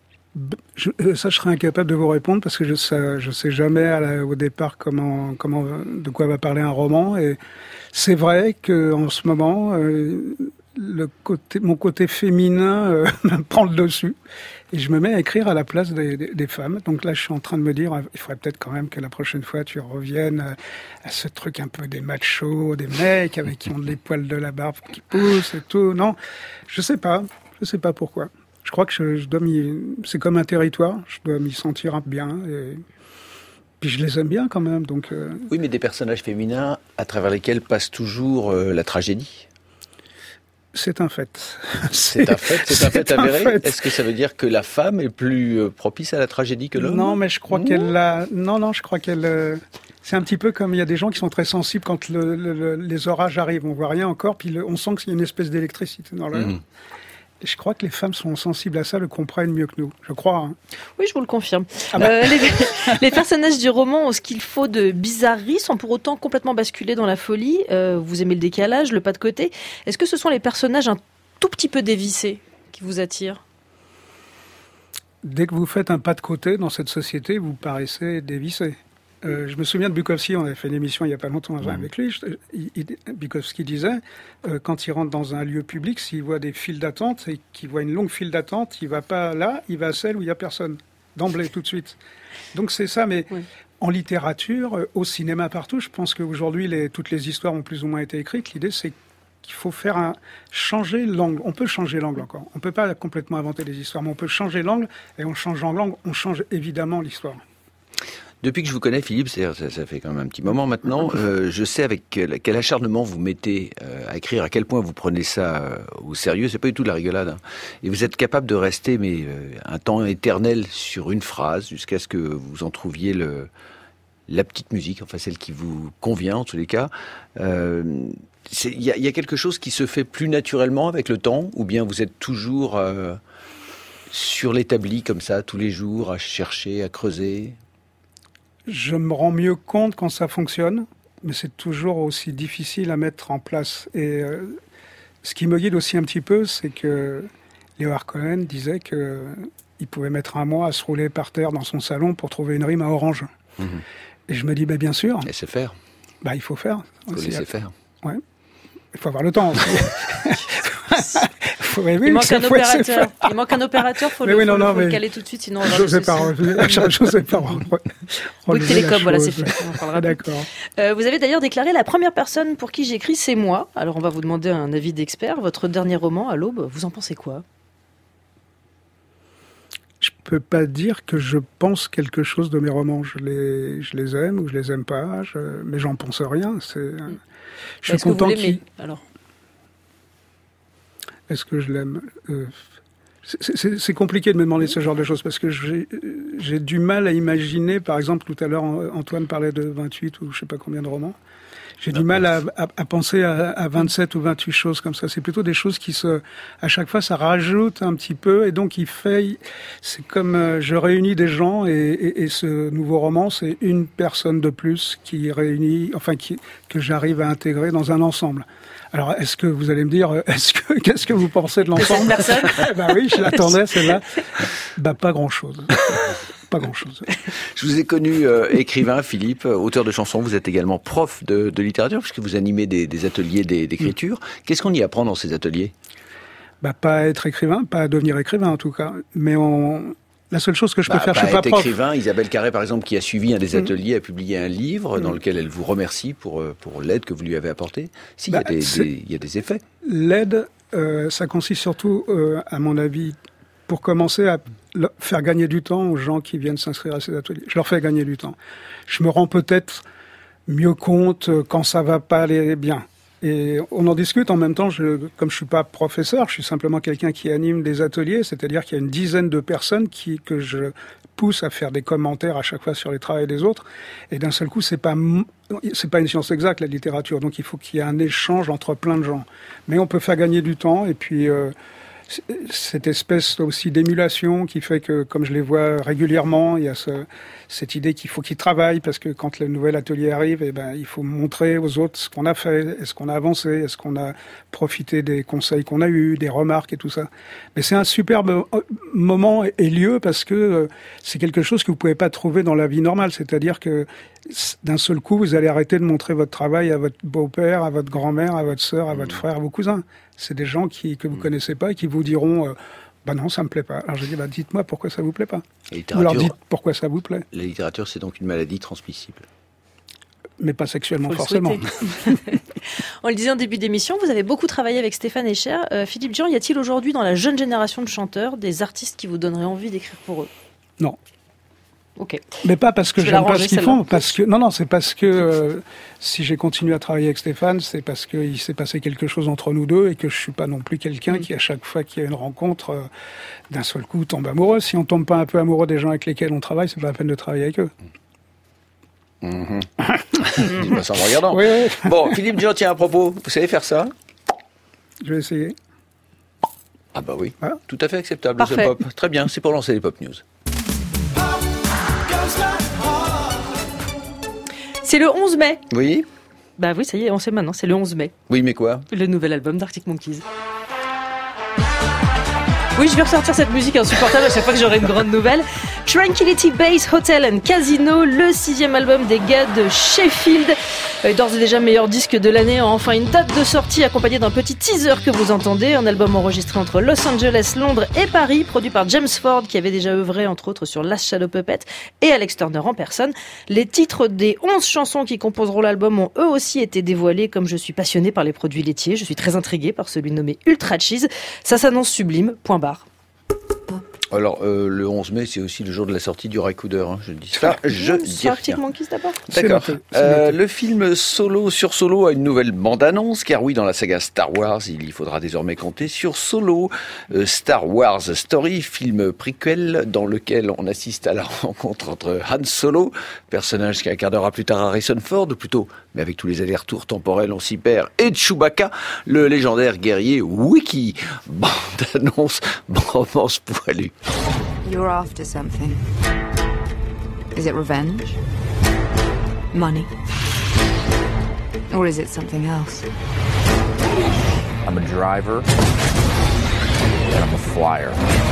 Je, ça, je serais incapable de vous répondre parce que je sais, je sais jamais à la, au départ comment, comment, de quoi va parler un roman. Et c'est vrai que en ce moment, euh, le côté, mon côté féminin euh, prend le dessus et je me mets à écrire à la place des, des, des femmes. Donc là, je suis en train de me dire, il faudrait peut-être quand même que la prochaine fois, tu reviennes à, à ce truc un peu des machos, des mecs avec qui ont les poils de la barbe qui poussent et tout. Non, je sais pas, je sais pas pourquoi. Je crois que je, je dois m'y... C'est comme un territoire, je dois m'y sentir bien. Et... Puis je les aime bien quand même. Donc, euh... Oui, mais des personnages féminins à travers lesquels passe toujours euh, la tragédie. C'est un fait. C'est, c'est un fait, c'est, c'est un fait avéré. Un fait. Est-ce que ça veut dire que la femme est plus euh, propice à la tragédie que l'homme ? Non, mais je crois mmh. qu'elle a... Non, non, je crois qu'elle... Euh... C'est un petit peu comme il y a des gens qui sont très sensibles quand le, le, le, les orages arrivent. On voit rien encore, puis le, on sent qu'il y a une espèce d'électricité dans l'air. Mmh. Et je crois que les femmes sont sensibles à ça, le comprennent mieux que nous. Je crois. Hein. Oui, je vous le confirme. Ah bah. euh, les, les personnages du roman ont ce qu'il faut de bizarrerie, sans pour autant complètement basculer dans la folie. Euh, vous aimez le décalage, le pas de côté. Est-ce que ce sont les personnages un tout petit peu dévissés qui vous attirent ? Dès que vous faites un pas de côté dans cette société, vous paraissez dévissé. Euh, je me souviens de Bukowski, on avait fait une émission il n'y a pas longtemps mmh. avec lui. Il, il, Bukowski disait, euh, quand il rentre dans un lieu public, s'il voit des files d'attente et qu'il voit une longue file d'attente, il ne va pas là, il va à celle où il n'y a personne, d'emblée, tout de suite. Donc c'est ça, mais oui. en littérature, au cinéma, partout, je pense qu'aujourd'hui, les, toutes les histoires ont plus ou moins été écrites. L'idée, c'est qu'il faut faire un, changer l'angle. On peut changer l'angle encore. On ne peut pas complètement inventer des histoires, mais on peut changer l'angle, et en changeant l'angle, on change évidemment l'histoire. Depuis que je vous connais, Philippe, ça, ça fait quand même un petit moment maintenant, euh, je sais avec quel, quel acharnement vous mettez euh, à écrire, à quel point vous prenez ça euh, au sérieux, c'est pas du tout de la rigolade. Hein. Et vous êtes capable de rester mais euh, un temps éternel sur une phrase, jusqu'à ce que vous en trouviez le, la petite musique, enfin celle qui vous convient en tous les cas. Euh, il y, y a quelque chose qui se fait plus naturellement avec le temps, ou bien vous êtes toujours euh, sur l'établi comme ça, tous les jours, à chercher, à creuser? Je me rends mieux compte quand ça fonctionne, mais c'est toujours aussi difficile à mettre en place. Et euh, ce qui me guide aussi un petit peu, c'est que Léonard Cohen disait qu'il pouvait mettre un mois à se rouler par terre dans son salon pour trouver une rime à orange. Mmh. Et je me dis, bah, bien sûr. Et c'est faire. Bah, il faut faire. Il faut laisser faire. Ouais. Il faut avoir le temps aussi. Oui, oui, il, manque un opérateur. il manque un opérateur, il faut, le, oui, faut, non, le, non, faut le caler tout de suite, sinon on va José pas relever. José pas Bouygues Télécom, voilà, c'est fait. On parlera. D'accord. Euh, vous avez d'ailleurs déclaré la première personne pour qui j'écris, c'est moi. Alors on va vous demander un avis d'expert. Votre dernier roman, À l'aube, vous en pensez quoi? Je peux pas dire que je pense quelque chose de mes romans. Je les, je les aime ou je les aime pas, je, mais j'en pense rien. C'est, je suis Est-ce content que vous l'aimez, qu'il... alors Est-ce que je l'aime? euh, c'est, c'est, c'est compliqué de me demander ce genre de choses parce que j'ai, j'ai du mal à imaginer, par exemple, tout à l'heure, Antoine parlait de vingt-huit ou je sais pas combien de romans. J'ai du mal à, à, à penser à, à vingt-sept ou vingt-huit choses comme ça. C'est plutôt des choses qui se, à chaque fois, ça rajoute un petit peu et donc il fait, c'est comme euh, je réunis des gens et, et, et ce nouveau roman, c'est une personne de plus qui réunit, enfin qui, que j'arrive à intégrer dans un ensemble. Alors, est-ce que vous allez me dire, est-ce que, qu'est-ce que vous pensez de l'ensemble? Personne. Bah oui, je l'attendais, celle-là. Bah, pas grand-chose. Pas grand-chose. Je vous ai connu euh, écrivain, Philippe, auteur de chansons. Vous êtes également prof de, de littérature, puisque vous animez des, des ateliers des, d'écriture. Qu'est-ce qu'on y apprend dans ces ateliers? Bah, pas à être écrivain, pas à devenir écrivain, en tout cas. Mais on... La seule chose que je peux bah, faire, bah, je suis pas prof. Écrivain, Isabelle Carré, par exemple, qui a suivi un des ateliers, mmh. a publié un livre mmh. dans lequel elle vous remercie pour, pour l'aide que vous lui avez apportée. Si, bah, il, y a des, des, il y a des effets. L'aide, euh, ça consiste surtout, euh, à mon avis, pour commencer à faire gagner du temps aux gens qui viennent s'inscrire à ces ateliers. Je leur fais gagner du temps. Je me rends peut-être mieux compte quand ça va pas aller bien. Et on en discute en même temps, je, comme je suis pas professeur, je suis simplement quelqu'un qui anime des ateliers, c'est-à-dire qu'il y a une dizaine de personnes qui, que je pousse à faire des commentaires à chaque fois sur les travaux des autres. Et d'un seul coup, c'est pas, c'est pas une science exacte, la littérature. Donc il faut qu'il y ait un échange entre plein de gens. Mais on peut faire gagner du temps et puis, euh, cette espèce aussi d'émulation qui fait que, comme je les vois régulièrement, il y a ce, cette idée qu'il faut qu'ils travaillent parce que quand le nouvel atelier arrive, eh ben, il faut montrer aux autres ce qu'on a fait, est-ce qu'on a avancé, est-ce qu'on a profité des conseils qu'on a eus, des remarques et tout ça. Mais c'est un superbe moment et lieu parce que c'est quelque chose que vous pouvez pas trouver dans la vie normale. C'est-à-dire que d'un seul coup, vous allez arrêter de montrer votre travail à votre beau-père, à votre grand-mère, à votre sœur, à votre frère, à vos cousins. C'est des gens qui, que vous connaissez pas et qui vous diront euh, « bah non, ça me plaît pas ». Alors je dis bah, « dites-moi pourquoi ça vous plaît pas ». Vous leur dites pourquoi ça vous plaît. La littérature, c'est donc une maladie transmissible. Mais pas sexuellement forcément. On le disait en début d'émission, vous avez beaucoup travaillé avec Stéphane Escher. Euh, Philippe Djian, y a-t-il aujourd'hui dans la jeune génération de chanteurs des artistes qui vous donneraient envie d'écrire pour eux? Non. Ok. Mais pas parce que je j'aime pas ce qu'ils font, parce que non non, c'est parce que euh, si j'ai continué à travailler avec Stéphane, c'est parce qu'il s'est passé quelque chose entre nous deux et que je suis pas non plus quelqu'un mmh. qui à chaque fois qu'il y a une rencontre, euh, d'un seul coup tombe amoureux. Si on tombe pas un peu amoureux des gens avec lesquels on travaille, c'est pas la peine de travailler avec eux. Mmh. Dis-moi ça en regardant. Oui, oui. Bon, Philippe Djian, tiens à propos, vous savez faire ça? Je vais essayer. Ah bah oui, ah. Tout à fait acceptable. Parfait. Pop. Très bien, c'est pour lancer les Pop News. C'est le onze mai. Oui. Bah oui, ça y est, on sait maintenant, c'est le onze mai. Oui, mais quoi? Le nouvel album d'Arctic Monkeys. Oui, je vais ressortir cette musique insupportable à chaque fois que j'aurai une grande nouvelle. Tranquility Base Hotel and Casino, le sixième album des gars de Sheffield, euh, d'ores et déjà meilleur disque de l'année, a enfin une date de sortie accompagnée d'un petit teaser que vous entendez, un album enregistré entre Los Angeles, Londres et Paris, produit par James Ford qui avait déjà œuvré entre autres sur Last Shadow Puppet et Alex Turner en personne. Les titres des onze chansons qui composeront l'album ont eux aussi été dévoilés. Comme je suis passionnée par les produits laitiers, je suis très intriguée par celui nommé Ultra Cheese. Ça s'annonce sublime, point barre. Alors, euh, le onze mai, c'est aussi le jour de la sortie du Raicoudeur. Hein. Je dis ça, je Mmh, dis Arctic rien. Monkeys d'abord. D'accord. C'est noté, c'est Euh, noté. le film Solo sur Solo a une nouvelle bande-annonce, car oui, dans la saga Star Wars, il y faudra désormais compter sur Solo. Euh, Star Wars Story, film prequel dans lequel on assiste à la rencontre entre Han Solo, personnage qui incarnera plus tard Harrison Ford, ou plutôt, mais avec tous les allers-retours temporels, on s'y perd, et Chewbacca, le légendaire guerrier Wookiee. Bande-annonce, romance poilue. You're after something. Is it revenge? Money? Or is it something else? I'm a driver, and I'm a flyer.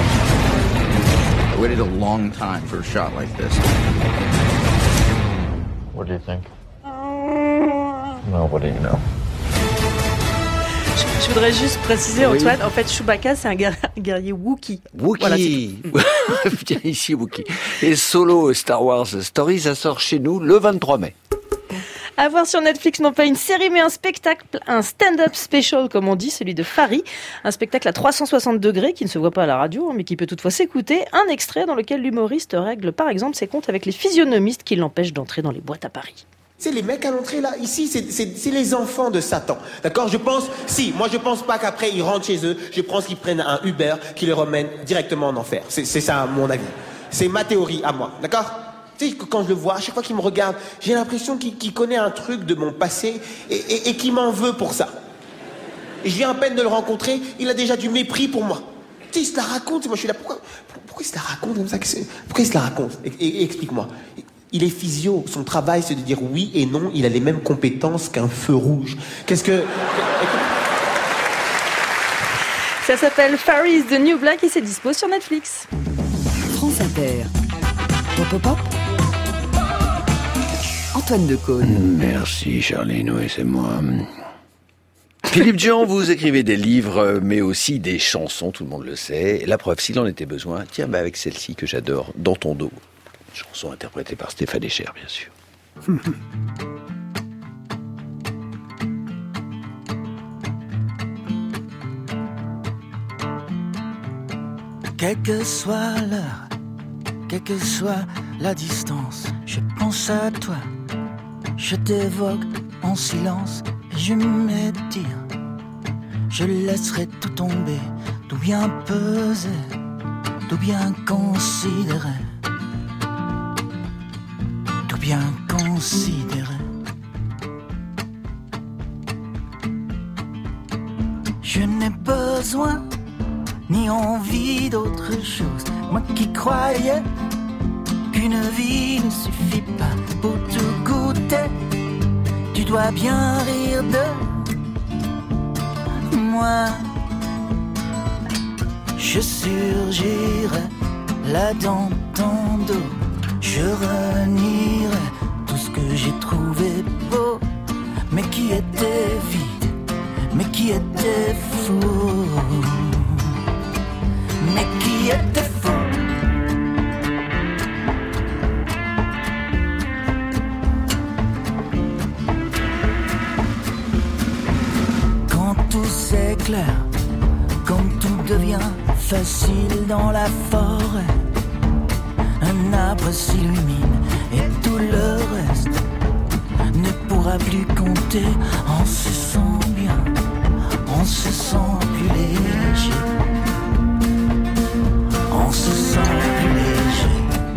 I waited a long time for a shot like this. What do you think? No, what do you know? Je voudrais juste préciser, Oui. Antoine, en fait, Chewbacca, c'est un guerrier, un guerrier Wookiee. Wookiee. Viens ici, Wookiee. Et Solo Star Wars Story, ça sort chez nous le vingt-trois mai. À voir sur Netflix, non pas une série, mais un spectacle, un stand-up special, comme on dit, celui de Fari. Un spectacle à trois cent soixante degrés, qui ne se voit pas à la radio, mais qui peut toutefois s'écouter. Un extrait dans lequel l'humoriste règle, par exemple, ses comptes avec les physionomistes qui l'empêchent d'entrer dans les boîtes à Paris. C'est les mecs à l'entrée là, ici, c'est, c'est, c'est les enfants de Satan. D'accord? Je pense, si, moi je pense pas qu'après ils rentrent chez eux, je pense qu'ils prennent un Uber qui les ramène directement en enfer. C'est, c'est ça, mon avis. C'est ma théorie à moi, d'accord? Tu sais, quand je le vois, à chaque fois qu'il me regarde, j'ai l'impression qu'il, qu'il connaît un truc de mon passé et, et, et qu'il m'en veut pour ça. Et je viens à peine de le rencontrer, il a déjà du mépris pour moi. Tu sais, il se la raconte, moi je suis là, pourquoi, pourquoi il se la raconte comme ça? Pourquoi il se la raconte? Et, et, et explique-moi. Il est physio, son travail c'est de dire oui et non, il a les mêmes compétences qu'un feu rouge. Qu'est-ce que... Ça s'appelle Fari is the New Black et c'est dispo sur Netflix. France Inter. Pop, pop, pop. Antoine Decaune. Merci Charline, oui c'est moi. Philippe Jean, vous écrivez des livres, mais aussi des chansons, tout le monde le sait. La preuve, s'il en était besoin, tiens, bah avec celle-ci que j'adore, Dans ton dos. Chanson interprétée par Stéphane Echer, bien sûr. Quelle que soit l'heure, quelle que soit la distance, je pense à toi, je t'évoque en silence et je m'étire. Je laisserai tout tomber, tout bien peser, tout bien considérer. Bien considéré. Je n'ai besoin ni envie d'autre chose. Moi qui croyais qu'une vie ne suffit pas pour tout goûter, tu dois bien rire de moi. Je surgirai là dans ton dos. Je renierai tout ce que j'ai trouvé beau, mais qui était vide, mais qui était faux, mais qui était faux. Quand tout s'éclaire, quand tout devient facile dans la forêt, un arbre s'illumine et tout le reste ne pourra plus compter. On se sent bien, on se sent plus léger, on se sent plus léger.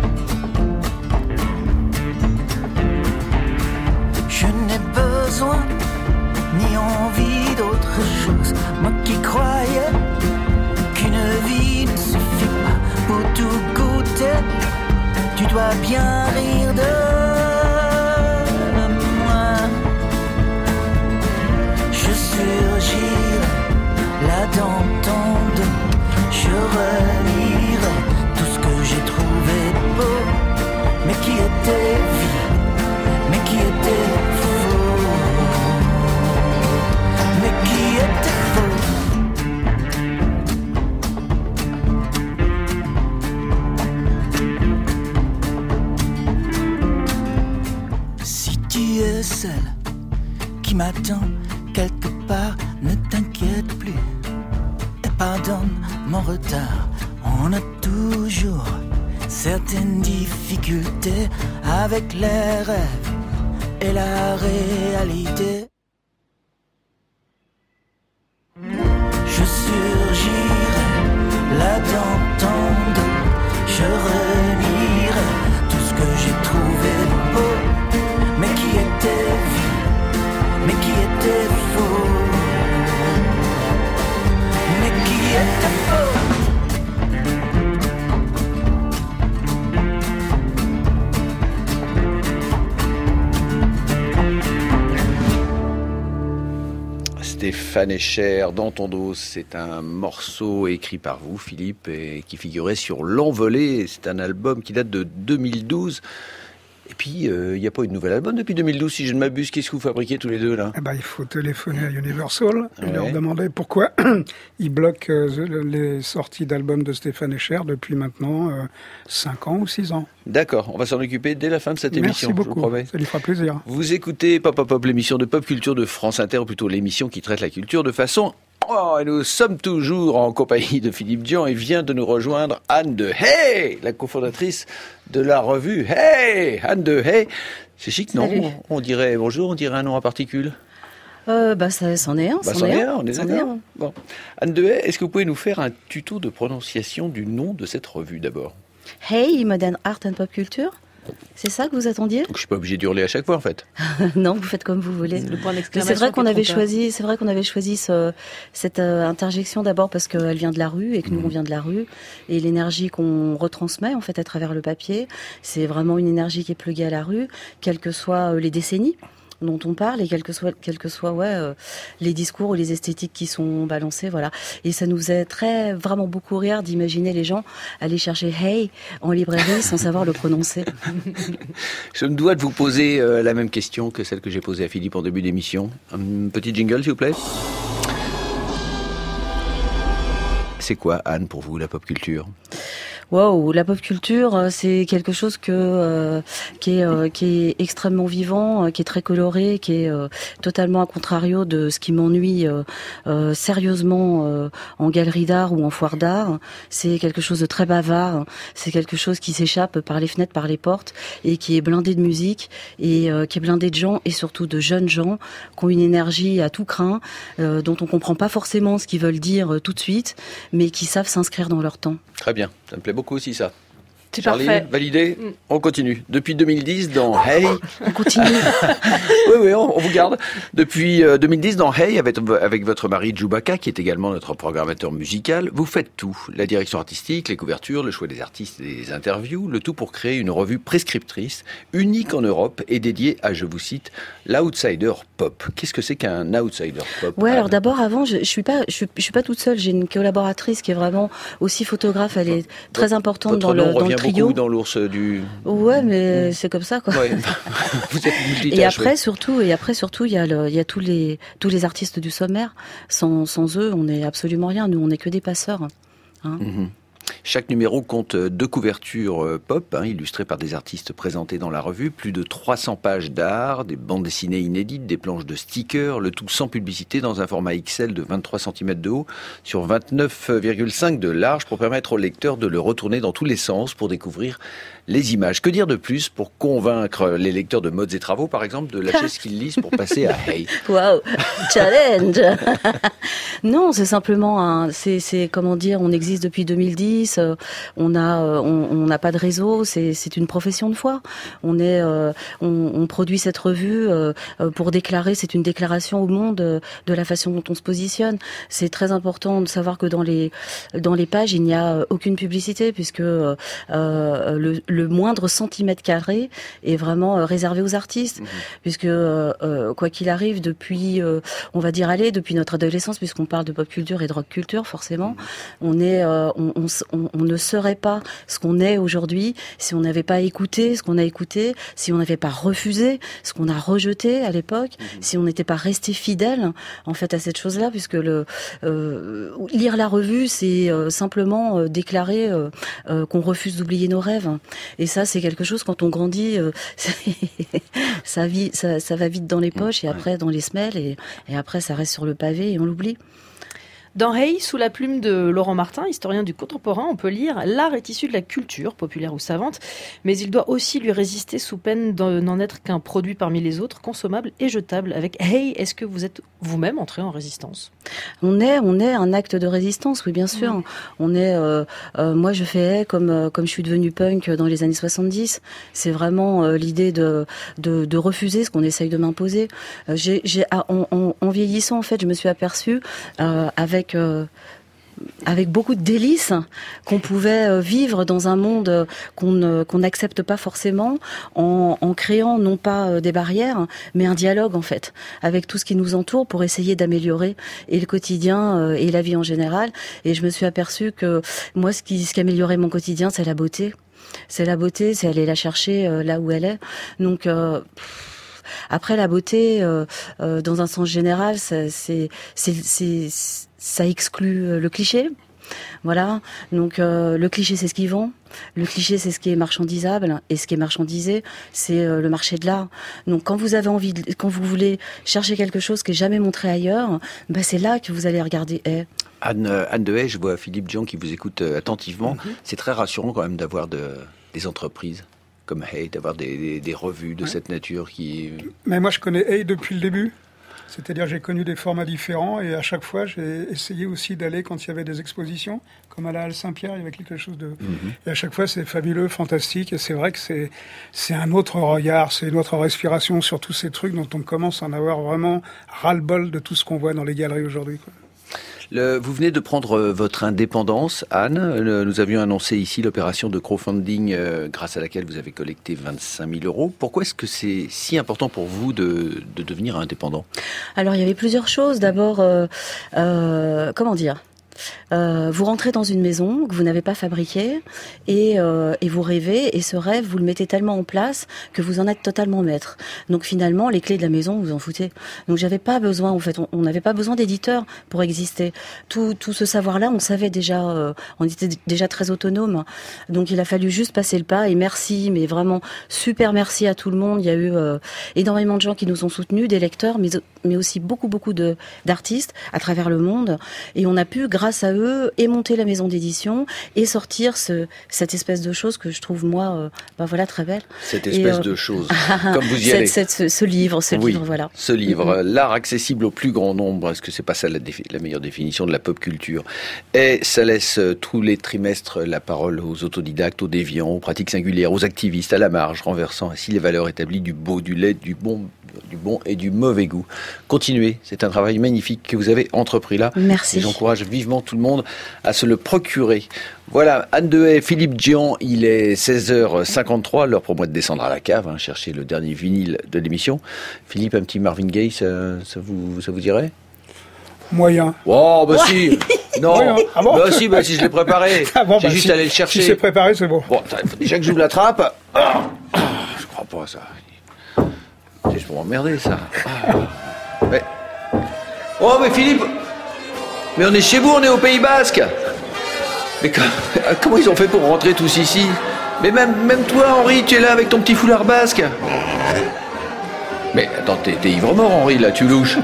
Je n'ai besoin ni envie d'autre chose. Moi qui croyais qu'une vie ne suffit pas pour tout goûter, tu dois bien rire de moi. Je surgirai là dans ton dos. Je celle qui m'attend quelque part, ne t'inquiète plus. Et pardonne mon retard, on a toujours certaines difficultés avec les rêves et la réalité. Je surgirai là dans ton dos, je renierai tout ce que j'ai trouvé beau, mais qui était vu, mais qui était faux, mais qui était faux. Stéphane Escher, dans ton dos, c'est un morceau écrit par vous, Philippe, et qui figurait sur L'Envolée. C'est un album qui date de deux mille douze. Et puis, il euh, n'y a pas eu de nouvel album depuis deux mille douze, si je ne m'abuse. Qu'est-ce que vous fabriquez tous les deux, là ? Eh ben, il faut téléphoner à Universal et Ouais. leur demander pourquoi ils bloquent euh, les sorties d'albums de Stéphane Escher depuis maintenant euh, cinq ans ou six ans. D'accord, on va s'en occuper dès la fin de cette Merci émission, je vous beaucoup, promets. ça lui fera plaisir. Vous écoutez Pop Pop Pop, l'émission de pop culture de France Inter, ou plutôt l'émission qui traite la culture de façon... Oh, et nous sommes toujours en compagnie de Philippe Dian et vient de nous rejoindre Anne de Hey, la cofondatrice de la revue Hey. Anne de Hey, c'est chic, non ? Salut. On dirait bonjour, on dirait un nom à particule. Euh, bah, ça, c'en est un. Bah, c'en est un, on est c'en d'accord. un. Bon. Anne de Hey, est-ce que vous pouvez nous faire un tuto de prononciation du nom de cette revue d'abord ? Hey, Modern Art and Pop Culture. C'est ça que vous attendiez ? Donc je suis pas obligé d'hurler à chaque fois en fait. Non, vous faites comme vous voulez. Le point Mais d'exclamation c'est vrai qu'on qui est avait trompeur. choisi, c'est vrai qu'on avait choisi ce, cette euh, interjection d'abord parce qu'elle vient de la rue et que nous on vient de la rue et l'énergie qu'on retransmet en fait à travers le papier, c'est vraiment une énergie qui est pluguée à la rue, quelles que soient euh, les décennies dont on parle et quels que soient, quels que soient ouais, euh, les discours ou les esthétiques qui sont balancés, voilà. Et ça nous est très, vraiment beaucoup rire d'imaginer les gens aller chercher Hey en librairie sans savoir le prononcer. Je me dois de vous poser euh, la même question que celle que j'ai posée à Philippe en début d'émission. Un petit jingle s'il vous plaît. C'est quoi, Anne, pour vous, la pop culture ? Wow, la pop culture, euh, c'est quelque chose que euh, qui est euh, qui est extrêmement vivant, euh, qui est très coloré, qui est euh, totalement à contrario de ce qui m'ennuie euh, euh, sérieusement euh, en galerie d'art ou en foire d'art. C'est quelque chose de très bavard, c'est quelque chose qui s'échappe par les fenêtres, par les portes et qui est blindé de musique et euh, qui est blindé de gens et surtout de jeunes gens qui ont une énergie à tout crin, euh, dont on comprend pas forcément ce qu'ils veulent dire euh, tout de suite, mais qui savent s'inscrire dans leur temps. Très bien, ça me plaît beaucoup aussi ça. C'est Charlie, parfait. validé ? Mm. On continue. Depuis deux mille dix, dans Hey... On continue. Oui, oui, on, on vous garde. Depuis euh, deux mille dix, dans Hey, avec, avec votre mari Djoubaka, qui est également notre programmateur musical, vous faites tout. La direction artistique, les couvertures, le choix des artistes et des interviews, le tout pour créer une revue prescriptrice, unique en Europe et dédiée à, je vous cite, l'outsider pop. Qu'est-ce que c'est qu'un outsider pop ? Ouais, Anne alors d'abord, avant, je, je suis pas, je, suis- je suis pas toute seule. J'ai une collaboratrice qui est vraiment aussi photographe. Elle est très importante Votre dans le nom dans le revient trio. beaucoup dans l'ours du... Ouais, mais c'est comme ça, quoi. Ouais. Vous êtes multitâche, Et après, oui. surtout, et après surtout, il y a le, il y a tous les tous les artistes du sommaire. Sans sans eux, on n'est absolument rien. Nous, on n'est que des passeurs. Hein. Mhm. Chaque numéro compte deux couvertures euh, pop, hein, illustrées par des artistes présentés dans la revue, plus de trois cents pages d'art, des bandes dessinées inédites, des planches de stickers, le tout sans publicité dans un format X L de vingt-trois centimètres de haut sur vingt-neuf virgule cinq de large pour permettre au lecteur de le retourner dans tous les sens pour découvrir les images. Que dire de plus pour convaincre les lecteurs de Modes et Travaux, par exemple, de lâcher ce qu'ils lisent pour passer à Hey ? Waouh, challenge. Non, c'est simplement un, c'est, c'est comment dire, on existe depuis deux mille dix, euh, on a, euh, on on n'a pas de réseau, c'est, c'est une profession de foi. On est, euh, on, on produit cette revue euh, euh, pour déclarer, c'est une déclaration au monde euh, de la façon dont on se positionne. C'est très important de savoir que dans les, dans les pages, il n'y a euh, aucune publicité puisque euh, euh, le, le moindre centimètre carré est vraiment euh, réservé aux artistes, puisque euh, euh, quoi qu'il arrive, depuis, euh, on va dire, allez, depuis notre adolescence, puisqu'on parle de pop culture et de rock culture, forcément, on est, euh, on, on, s- on, on ne serait pas ce qu'on est aujourd'hui si on n'avait pas écouté ce qu'on a écouté, si on n'avait pas refusé ce qu'on a rejeté à l'époque, mmh. si on n'était pas resté fidèle en fait à cette chose-là, puisque le euh, lire la revue, c'est euh, simplement euh, déclarer euh, euh, qu'on refuse d'oublier nos rêves. Et ça, c'est quelque chose quand on grandit, euh, ça, vit, ça, ça va vite dans les poches et après dans les semelles et, et après ça reste sur le pavé et on l'oublie. Dans Hey, sous la plume de Laurent Martin, historien du contemporain, on peut lire « L'art est issu de la culture, populaire ou savante, mais il doit aussi lui résister sous peine de n'en être qu'un produit parmi les autres, consommable et jetable. » Avec Hey, est-ce que vous êtes vous-même entré en résistance ? On est, on est un acte de résistance, oui, bien sûr. Oui. On est, euh, euh, moi, je fais Hey comme euh, comme je suis devenue punk dans les années soixante-dix. C'est vraiment euh, l'idée de, de de refuser ce qu'on essaye de m'imposer. Euh, j'ai, j'ai, en, en, en vieillissant, en fait, je me suis aperçue euh, avec Euh, avec beaucoup de délices qu'on pouvait euh, vivre dans un monde euh, qu'on ne, qu'on n'accepte pas forcément en, en créant non pas euh, des barrières mais un dialogue en fait avec tout ce qui nous entoure pour essayer d'améliorer et le quotidien euh, et la vie en général. Et je me suis aperçue que moi ce qui, ce qui améliorait mon quotidien, c'est la beauté. C'est la beauté, c'est aller la chercher euh, là où elle est. Donc euh, après la beauté, euh, euh, dans un sens général, ça, c'est, c'est, c'est, ça exclut le cliché. Voilà. Donc euh, le cliché, c'est ce qui vend. Le cliché, c'est ce qui est marchandisable, et ce qui est marchandisé, c'est euh, le marché de l'art. Donc quand vous avez envie, de, quand vous voulez chercher quelque chose qui est jamais montré ailleurs, bah, c'est là que vous allez regarder Hey. Anne, Anne de Hey, je vois Philippe Dion qui vous écoute euh, attentivement. Mm-hmm. C'est très rassurant quand même d'avoir de, des entreprises comme Hey, d'avoir des, des, des revues de ouais. cette nature qui... Mais moi, je connais Hey depuis le début. C'est-à-dire, j'ai connu des formats différents et à chaque fois, j'ai essayé aussi d'aller quand il y avait des expositions, comme à la Halle Saint-Pierre, il y avait quelque chose de... Mm-hmm. Et à chaque fois, c'est fabuleux, fantastique. Et c'est vrai que c'est, c'est un autre regard, c'est une autre respiration sur tous ces trucs dont on commence à en avoir vraiment ras-le-bol de tout ce qu'on voit dans les galeries aujourd'hui, quoi. Le, vous venez de prendre votre indépendance, Anne. Le, nous avions annoncé ici l'opération de crowdfunding euh, grâce à laquelle vous avez collecté vingt-cinq mille euros. Pourquoi est-ce que c'est si important pour vous de, de devenir indépendant ? Alors, il y avait plusieurs choses. D'abord, euh, euh, comment dire ? Euh, vous rentrez dans une maison que vous n'avez pas fabriquée et, euh, et vous rêvez, et ce rêve vous le mettez tellement en place que vous en êtes totalement maître. Donc finalement les clés de la maison vous en foutez. Donc j'avais pas besoin, en fait on n'avait pas besoin d'éditeurs pour exister. Tout, tout ce savoir là on savait déjà, euh, on était déjà très autonome. Donc il a fallu juste passer le pas, et merci, mais vraiment super merci à tout le monde. Il y a eu euh, énormément de gens qui nous ont soutenus, des lecteurs, mais, mais aussi beaucoup beaucoup de, d'artistes à travers le monde, et on a pu grâce à eux et monter la maison d'édition et sortir ce, cette espèce de chose que je trouve moi euh, ben voilà très belle. Cette espèce et, euh, de chose, comme vous y cette, allez. Cette, ce, ce livre, ce oui, livre, voilà. Ce livre, mm-hmm. L'art accessible au plus grand nombre, est-ce que c'est pas ça la, défi- la meilleure définition de la pop culture ? Et ça laisse euh, tous les trimestres la parole aux autodidactes, aux déviants, aux pratiques singulières, aux activistes, à la marge, renversant ainsi les valeurs établies du beau, du laid, du bon, du bon et du mauvais goût. Continuez, c'est un travail magnifique que vous avez entrepris là. Merci. Et j'encourage vivement tout le monde à se le procurer. Voilà, Anne de Hey, Philippe Dion, il est seize heures cinquante-trois, l'heure pour moi de descendre à la cave, hein, chercher le dernier vinyle de l'émission. Philippe, un petit Marvin Gaye, ça, ça, vous, ça vous dirait ? Moyen. Oh, bah si. Non. Moyen. Ah bon ? Bah si, bah si, je l'ai préparé. Ah bon, J'ai bah juste si, allé le chercher. Si c'est préparé, c'est bon. Bon, il faut déjà que j'ouvre la trappe. Ah, je crois pas à ça. C'est juste pour m'emmerder, ça. Ah. Mais... Oh, mais Philippe, mais on est chez vous, on est au Pays Basque. Mais comment ils ont fait pour rentrer tous ici ? Mais même, même toi, Henri, tu es là avec ton petit foulard basque. Mais attends, t'es, t'es ivre-mort, Henri, là, tu louches.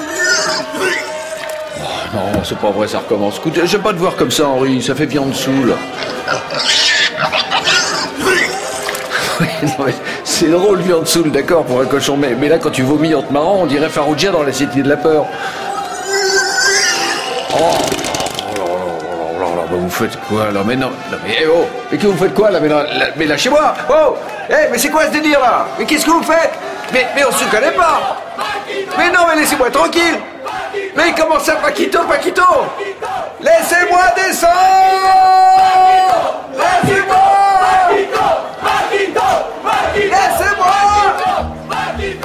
Oh, non, c'est pas vrai, ça recommence. Écoute, j'aime pas te voir comme ça, Henri, ça fait viande saoule. Oui, non, mais c'est drôle, viande saoule, d'accord, pour un cochon, mais, mais là, quand tu vomis en te marrant, on dirait Farougia dans La Cité de la Peur. Oh, vous faites quoi là ? Mais non, non mais eh, oh, mais que vous faites quoi là ? Mais, là, là, mais lâchez-moi ! Oh, eh, hey, mais c'est quoi ce délire là ? Mais qu'est-ce que vous faites ? Mais, mais on se connaît pas ! Mais non, mais laissez-moi tranquille ! Mais comment ça, Paquito, Paquito ? Laissez-moi descendre ! Laissez-moi ! Laissez-moi ! Lâchez-moi !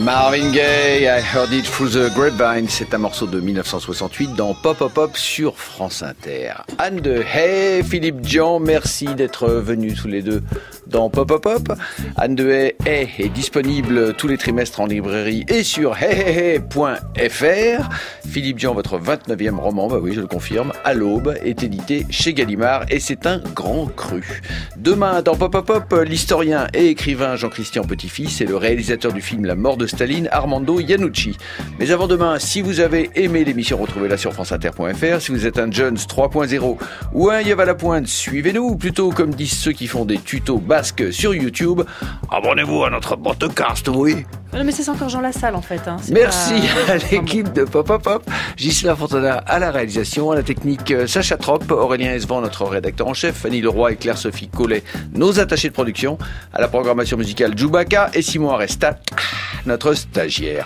Marvin Gaye, I Heard It Through the Grapevine, c'est un morceau de mille neuf cent soixante-huit dans Pop Pop Pop sur France Inter. Anne de Hay, Philippe Jean, merci d'être venus tous les deux dans Pop Pop Pop. Anne de Hay est, est disponible tous les trimestres en librairie et sur hey hey hey point f r. Philippe Jean, votre vingt-neuvième roman, bah oui je le confirme, À l'aube, est édité chez Gallimard et c'est un grand cru. Demain dans Pop Pop Pop, l'historien et écrivain Jean-Christian Petit-Fils et le réalisateur du film La mort de Staline, Armando Iannucci. Mais avant demain, si vous avez aimé l'émission, retrouvez-la sur franceinter point f r. Si vous êtes un Jones trois point zéro ou un Yves à la pointe, suivez-nous, ou plutôt comme disent ceux qui font des tutos basques sur YouTube, abonnez-vous à notre podcast, oui. Non mais c'est encore Jean Lassalle en fait. Hein. Merci pas... à l'équipe de Pop Pop Pop, Gisela Fontana à la réalisation, à la technique Sacha Trop, Aurélien Esvan, notre rédacteur en chef, Fanny Leroy et Claire-Sophie Collet, nos attachés de production, à la programmation musicale Djoubaka et Simon Arestat, notre stagiaire.